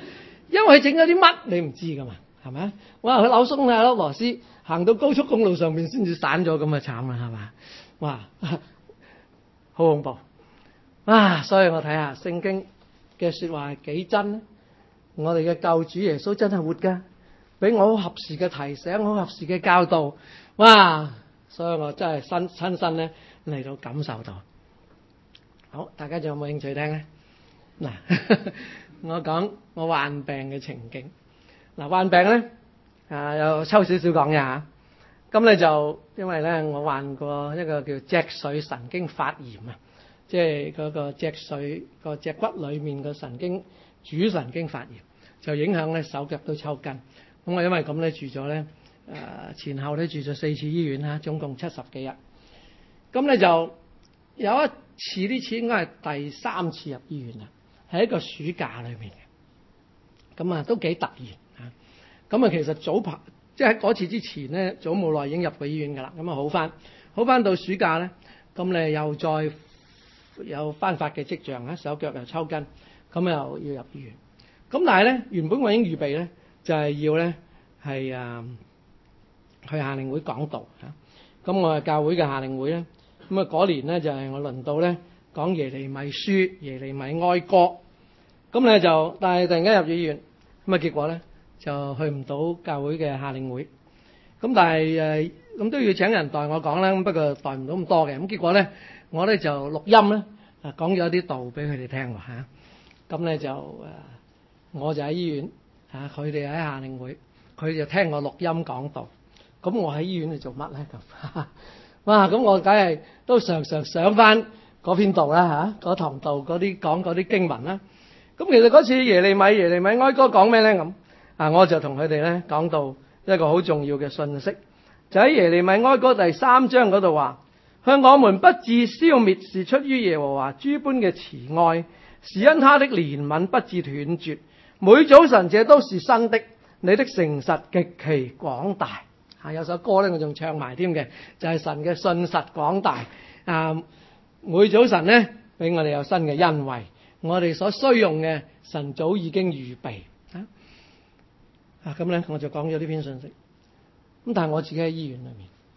因為佢整咗啲乜你唔知噶嘛，係咪？哇！佢扭鬆下粒螺絲，行到高速公路上面先至散咗，咁啊慘啦，係嘛？哇！好恐怖啊！所以我睇下聖經嘅說話係幾真咧？我哋嘅救主耶穌真係活噶，俾我好合時嘅提醒，好合時嘅教導。哇！所以我真係親身咧嚟到感受到。好，大家仲有冇興趣聽咧？嗱，我講我患病嘅情景。嗱，患病咧又抽少少講嘅嚇。咁咧就因為咧我患過一個叫脊髓神經發炎啊，即係嗰個脊髓個脊骨裏面個神經主神經發炎，就影響咧手腳都抽筋。咁我因為咁咧住咗咧前後咧住咗4次醫院啦，總共70幾日。咁咧就有一次，呢次應該係第3次入醫院啦，係一個暑假裏面嘅。咁啊都幾突然啊！咁啊其實早排即係喺嗰次之前咧，早冇耐已經入過醫院噶啦。咁啊好翻到暑假咧，咁咧又再有翻發嘅跡象啊，手腳又抽筋，咁又要入醫院。咁但係咧原本我已經預備咧就係要咧係去夏令會講道嚇。咁我係教會嘅夏令會咧，咁啊嗰年咧就係我輪到咧講耶利米書、耶利米哀歌。咁咧就但係突然間入咗醫院，咁啊結果咧就去唔到教會嘅夏令會。咁但係咁都要請人代我講啦，不過代唔到咁多嘅。咁結果咧我咧就錄音咧講咗啲道俾佢哋聽嚇。咁咧就我就喺醫院嚇，佢哋喺夏令會，佢哋就聽我錄音講道。咁我喺醫院嚟做乜咧咁？哇！咁我梗係都常常上翻嗰篇道啦嚇，嗰堂道嗰啲講嗰啲經文啦。咁其實嗰次耶利米哀歌講咩咧咁？我就同佢哋咧講到一個好重要嘅信息，就喺耶利米哀歌第3章嗰度話：向我們不致消滅，是出於耶和華諸般嘅慈愛，是因他的憐憫不致斷絕。每早晨這都是新的，你的誠實極其廣大。有首歌咧，我仲唱埋添嘅，就係神嘅信實廣大。每早晨咧，俾我哋有新嘅恩惠，我哋所需用嘅，神早已經預備。咁咧，我就講咗呢篇信息。咁但係我自己喺醫院裏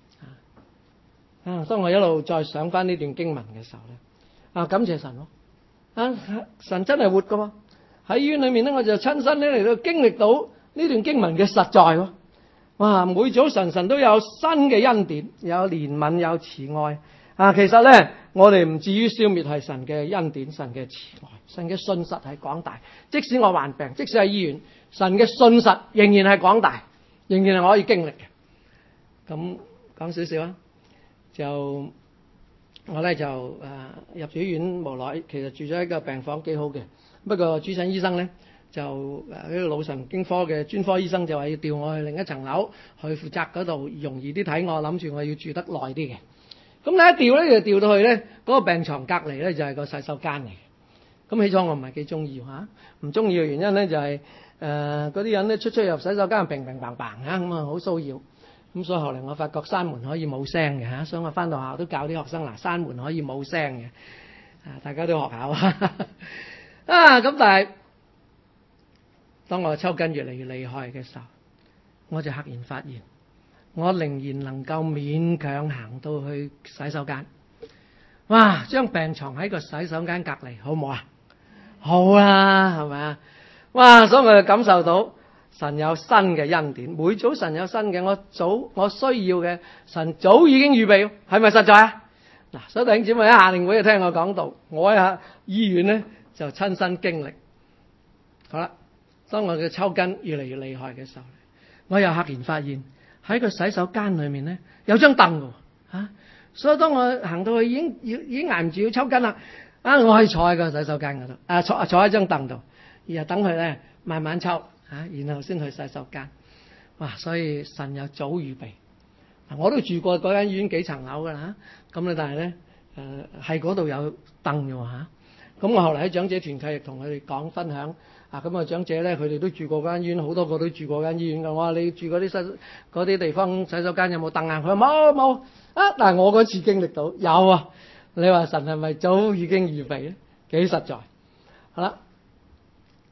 面，當我一路再上翻呢段經文嘅時候咧，感謝神咯，神真係活噶喎。喺醫院裏面咧，我就親身咧嚟到經歷到呢段經文嘅實在喎。哇！每早晨神都有新嘅恩典，有憐憫，有慈愛。其實咧，我哋唔至於消滅係神嘅恩典，神嘅慈愛，神嘅信實係廣大。即使我患病，即使喺醫院，神嘅信實仍然係廣大，仍然係可以經歷嘅。咁講少少啊，就我咧就入咗醫院無耐，其實住咗喺個病房幾好嘅。不過主診醫生咧就呢個腦神經科嘅專科醫生就話要調我去另一層樓去負責嗰度，容易啲睇我，諗住我要住得耐啲嘅。咁你一調咧就調到去咧嗰個病床隔離咧就係個洗手間嚟嘅。咁起初我唔係幾中意嚇，唔中意嘅原因咧就係嗰啲人咧出入洗手間乒乒乓乓嚇，咁啊好騷擾。咁所以後嚟我發覺閂門可以冇聲嘅嚇，所以我翻到學校都教啲學生返門可以冇聲嘅。大家都學下咁但係當我抽筋越嚟越厲害嘅時候，我就赫然發現，我仍然能夠勉強行到去洗手間。哇！將病床喺個洗手間隔離，好唔好啊？好啦，係咪啊？哇！所以我就感受到神有新嘅恩典，每早神有新嘅，我需要嘅，神早已經預備，係咪實在啊？嗱，所以弟兄姊妹喺夏令會就聽我講道，我喺醫院咧就親身經歷。好啦。當我嘅抽筋越嚟越厲害嘅時候，我又赫然發現喺個洗手間裏面咧有張凳嘅，所以當我行到去已經捱唔住要抽筋啦，我可以坐喺個洗手間嗰度，坐喺張凳度，然後等佢咧慢慢抽，然後先去洗手間。哇！所以神有早預備。我都住過嗰間醫院幾層樓噶啦，咁咧但係咧係嗰度有凳嘅喎。咁我後嚟喺長者團契亦同佢哋講分享。咁啊長者咧，佢哋都住過間醫院，好多個都住過間醫院㗎。我話你住嗰啲地方洗手間有冇凳啊？佢話冇但係我嗰次經歷到有啊。你話神係咪早已經預備咧？幾實在。好啦，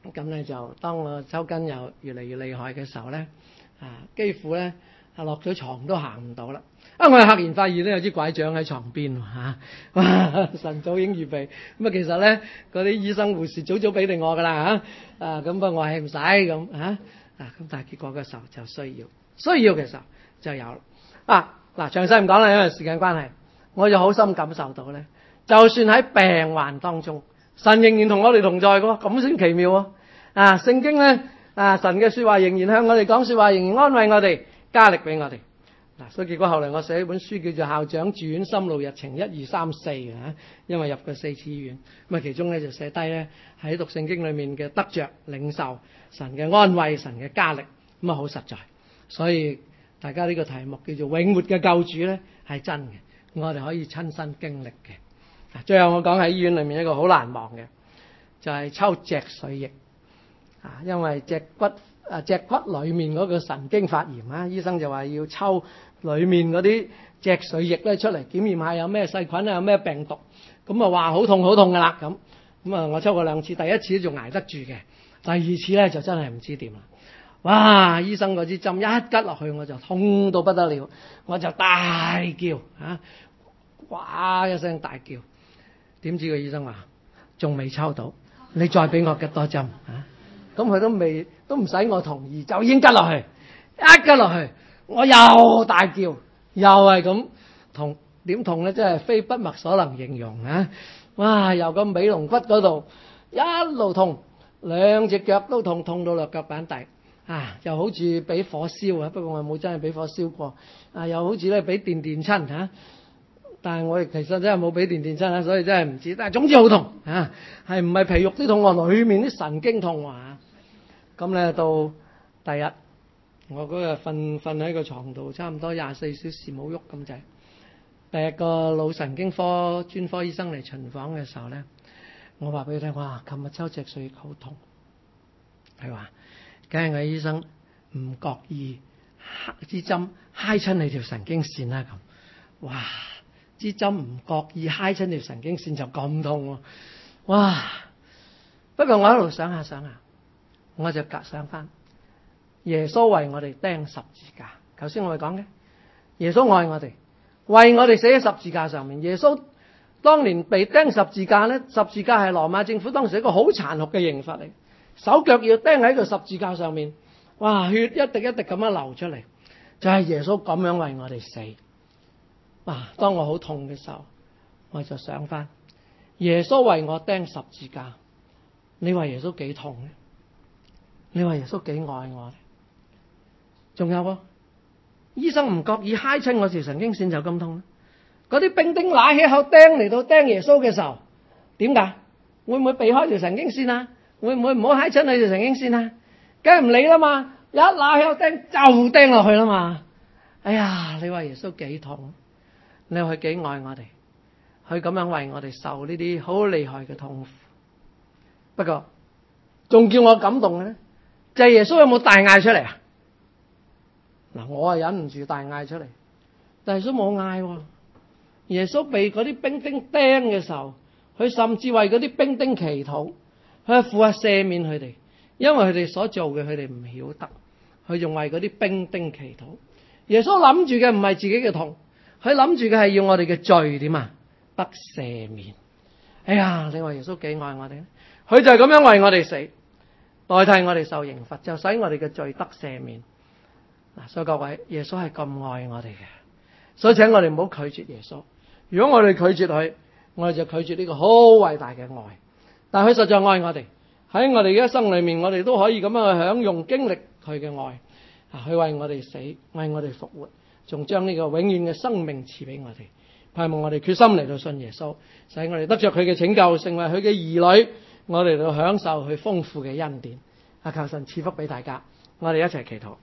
咁咧就當我抽筋又越嚟越厲害嘅時候咧，幾乎咧落咗床都行唔到啦。我係赫然發現咧有支拐杖喺床邊哇！神早已經預備咁其實咧嗰啲醫生護士早俾定我噶啦咁不過我係唔使咁咁但係結果嘅時候就需要嘅時候就有啦。詳細唔講啦，因為時間關係，我就好深感受到咧，就算喺病患當中，神仍然同我哋同在嘅，咁先奇妙聖經咧神嘅說話仍然向我哋講說話，仍然安慰我哋，加力俾我哋。所以結果後來我寫一本書叫做《校長住院心路日程1、2、3、4》因為入過4次醫院，咁其中咧就寫低咧喺讀聖經裏面嘅得着領受神嘅安慰，神嘅加力，咁好實在。所以大家呢個題目叫做永活嘅救主咧係真嘅，我哋可以親身經歷嘅。最後我講喺醫院裏面一個好難忘嘅，就係抽脊髓液因為脊骨裏面嗰個神經發炎醫生就話要抽裏面嗰啲脊髓液咧出嚟檢驗下有咩細菌有咩病毒，咁話好痛噶啦咁我抽過2次，第一次仲捱得住嘅，第二次咧就真係唔知點啦。哇！醫生嗰支針一拮落去我就痛到不得了，我就大叫哇一聲大叫，點知個醫生話仲未抽到，你再俾我拮多針咁佢都唔使我同意就已經拮落去，一拮落去我又大叫，又係咁痛，點痛咧真係非筆墨所能形容哇！由個尾龍骨嗰度一路痛，兩隻腳都痛到落腳板底又好似俾火燒不過我冇真係俾火燒過又好似咧俾電親但係我其實真係冇俾電親所以真係唔知，但係總之好痛係唔係皮肉啲痛裏面啲神經痛咁咧到第日我嗰日瞓喺個床度差唔多24小時冇喐咁滯，第日個腦神經科專科醫生嚟巡訪嘅時候咧，我話俾佢聽，哇！琴日抽脊髓好痛，佢話梗係個醫生唔覺意支針揩親你條神經線啦咁，哇！支針唔覺意揩親條神經線就咁痛哇！不過我喺度想下，我就想翻耶穌為我哋釘十字架。頭先我哋講嘅耶穌愛我哋，為我哋死喺十字架上面。耶穌當年被釘十字架咧，十字架係羅馬政府當時一個好殘酷嘅刑罰嚟，手腳要釘喺個十字架上面，哇！血一滴一滴咁樣流出嚟，就係耶穌咁樣為我哋死。哇！當我好痛嘅時候，我就想翻耶穌為我釘十字架，你話耶穌幾痛咧？你話耶穌幾愛我？仲有醫生唔覺意揩親我條神經線就咁痛，嗰啲兵丁拿起口釘嚟到釘耶穌嘅時候，點解？會唔會避開條神經線會唔會唔好揩親你條神經線梗係唔理啦嘛，一拿起口釘就釘落去啦嘛。哎呀，你話耶穌幾痛？你話佢幾愛我哋？佢咁樣為我哋受呢啲好厲害嘅痛苦。不過仲叫我感動嘅咧，就係耶穌有冇大嗌出嚟我忍唔住大嗌出嚟，但係耶穌冇嗌。耶穌被嗰啲兵丁釘嘅時候，佢甚至為嗰啲兵丁祈禱，佢係父啊赦免佢哋，因為佢哋所做嘅佢哋唔曉得，佢仲為嗰啲兵丁祈禱。耶穌諗住嘅唔係自己嘅痛，佢諗住嘅係要我哋嘅罪點得赦免。哎呀，你話耶穌幾愛我哋咧？佢就係咁樣為我哋死，代替我哋受刑罰，就使我哋嘅罪得赦免。所以各位，耶穌係咁愛我哋嘅，所以請我哋唔好拒絕耶穌。如果我哋拒絕佢，我哋就拒絕呢個好偉大嘅愛。但係佢實在愛我哋，喺我哋嘅一生裏面，我哋都可以咁樣去享用經歷佢嘅愛。佢為我哋死，為我哋復活，仲將呢個永遠嘅生命賜俾我哋。盼望我哋決心嚟到信耶穌，使我哋得着佢嘅拯救，成為佢嘅兒女，我哋嚟到享受佢豐富嘅恩典。求神賜福俾大家，我哋一齊祈禱。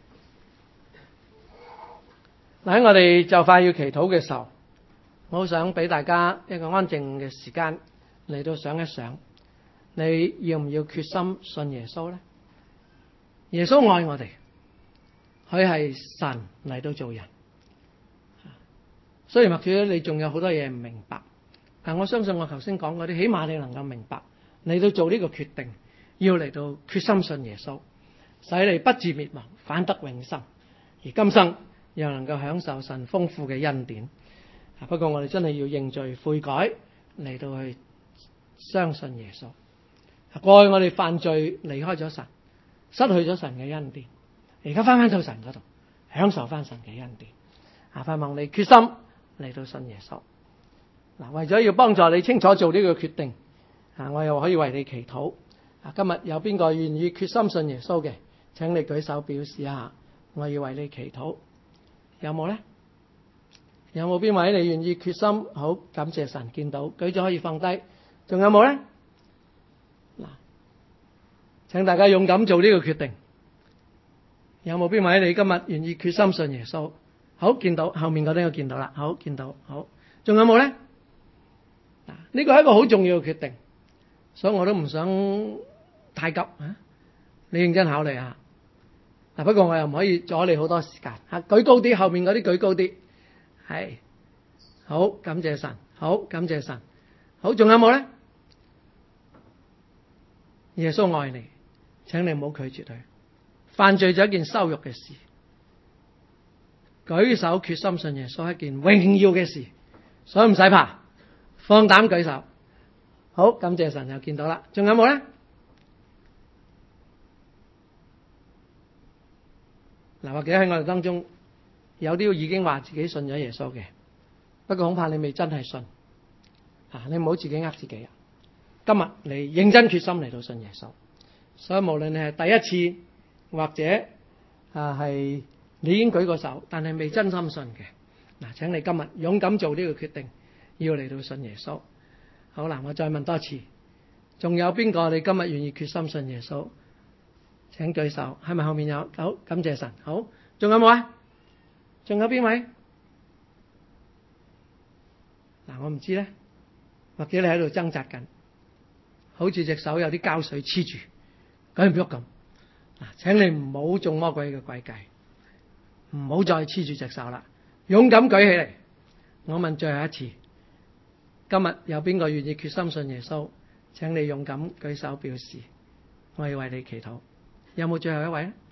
喺我哋就快要祈禱嘅時候，我好想俾大家一個安靜嘅時間嚟到想一想，你要唔要決心信耶穌呢？耶穌愛我哋，佢係神嚟到做人。雖然或者你仲有好多嘢唔明白，但我相信我頭先講嗰啲，起碼你能夠明白，嚟到做呢個決定， 要嚟到決心信耶穌，使你不至滅亡，反得永生，而今生又能夠享受神豐富嘅恩典。不過我哋真係要認罪悔改，嚟到去相信耶穌。過去我哋犯罪離開咗神，失去咗神嘅恩典，而家翻到神嗰度享受翻神嘅恩典。盼望你決心嚟到信耶穌。為咗要幫助你清楚做呢個決定，我又可以為你祈禱。今日有邊個願意決心信耶穌嘅，請你舉手表示一下，我要為你祈禱。有冇呢？有冇邊位你願意決心？好，感謝神，見到舉咗可以放低。仲有冇呢？請大家勇敢做呢個決定。有冇邊位你今日願意決心信耶穌？好，見到後面嗰啲我見到啦。好，見到好。仲有冇呢？呢個係一個好重要嘅決定，所以我都唔想太急啊！你認真考慮下。不過我又唔可以阻你好多時間。舉高啲，後面嗰啲舉高啲。係，好，感謝神。好，感謝神。好，仲有冇呢？耶穌愛你，請你唔好拒絕佢。犯罪就一件羞辱嘅事，舉手決心信耶穌係一件榮耀嘅事，所以唔使怕，放膽舉手。好，感謝神，又見到啦。仲有冇呢？或者喺我哋當中有啲已經話自己信咗耶穌嘅，不過恐怕你未真係信。你唔好自己呃自己。今日你認真決心嚟到信耶穌，所以無論你係第一次或者係你已經舉過手，但係未真心信嘅，請你今日勇敢做呢個決定，要嚟到信耶穌。好啦，我再問多次，仲有邊個你今日願意決心信耶穌？請舉手，係咪後面有？好，感謝神。好，仲有冇啊？仲有邊位？我唔知咧，或者你喺度掙扎緊，好似隻手有啲膠水黐住，舉唔喐咁。請你唔好中魔鬼嘅詭計，唔好再黐住隻手啦，勇敢舉起嚟。我問最後一次，今日有邊個願意決心信耶穌？請你勇敢舉手表示，我要為你祈禱。有冇最後一位呢？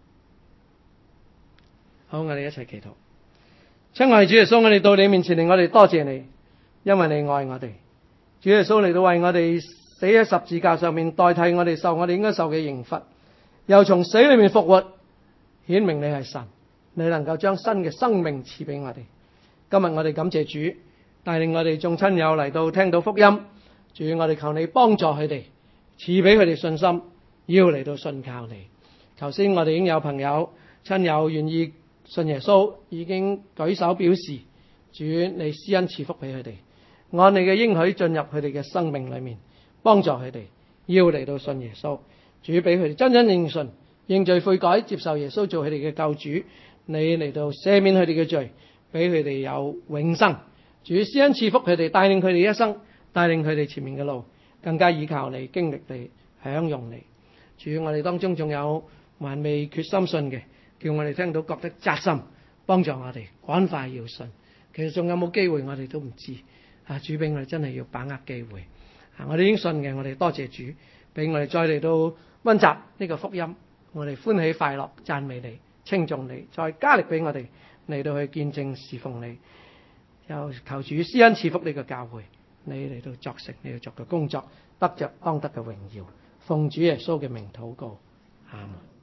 好，我哋一齊祈禱。親愛的主耶穌，我哋到你面前嚟，我哋多謝你，因為你愛我哋。主耶穌嚟到為我哋死喺十字架上面，代替我哋受我哋應該受嘅刑罰，又從死裏面復活，顯明你係神，你能夠將新嘅生命賜俾我哋。今日我哋感謝主，帶領我哋眾親友嚟到聽到福音。主，我哋求你幫助佢哋，賜俾佢哋信心，要嚟到信靠你。頭先我哋已經有朋友親友願意信耶穌，已經舉手表示，主你施恩賜福俾佢哋，按你嘅應許進入佢哋嘅生命裏面，幫助佢哋要嚟到信耶穌。主俾佢哋真真正信，認罪悔改，接受耶穌做佢哋嘅救主。你嚟到赦免佢哋嘅罪，俾佢哋有永生。主施恩賜福佢哋，帶領佢哋一生，帶領佢哋前面嘅路，更加依靠你，經歷你，享用你。主，我哋當中仲有還未決心信嘅，叫我哋聽到覺得扎心，幫助我哋趕快要信。其實仲有冇機會我哋都唔知。主俾我哋真係要把握機會。我哋已經信嘅，我哋多謝主，俾我哋再嚟到溫習呢個福音，我哋歡喜快樂讚美你，稱頌你，再加力俾我哋嚟到去見證侍奉你。又求主施恩賜福呢個教會，你嚟到作成你要做嘅工作，得着當得嘅榮耀。奉主耶穌嘅名禱告，阿門。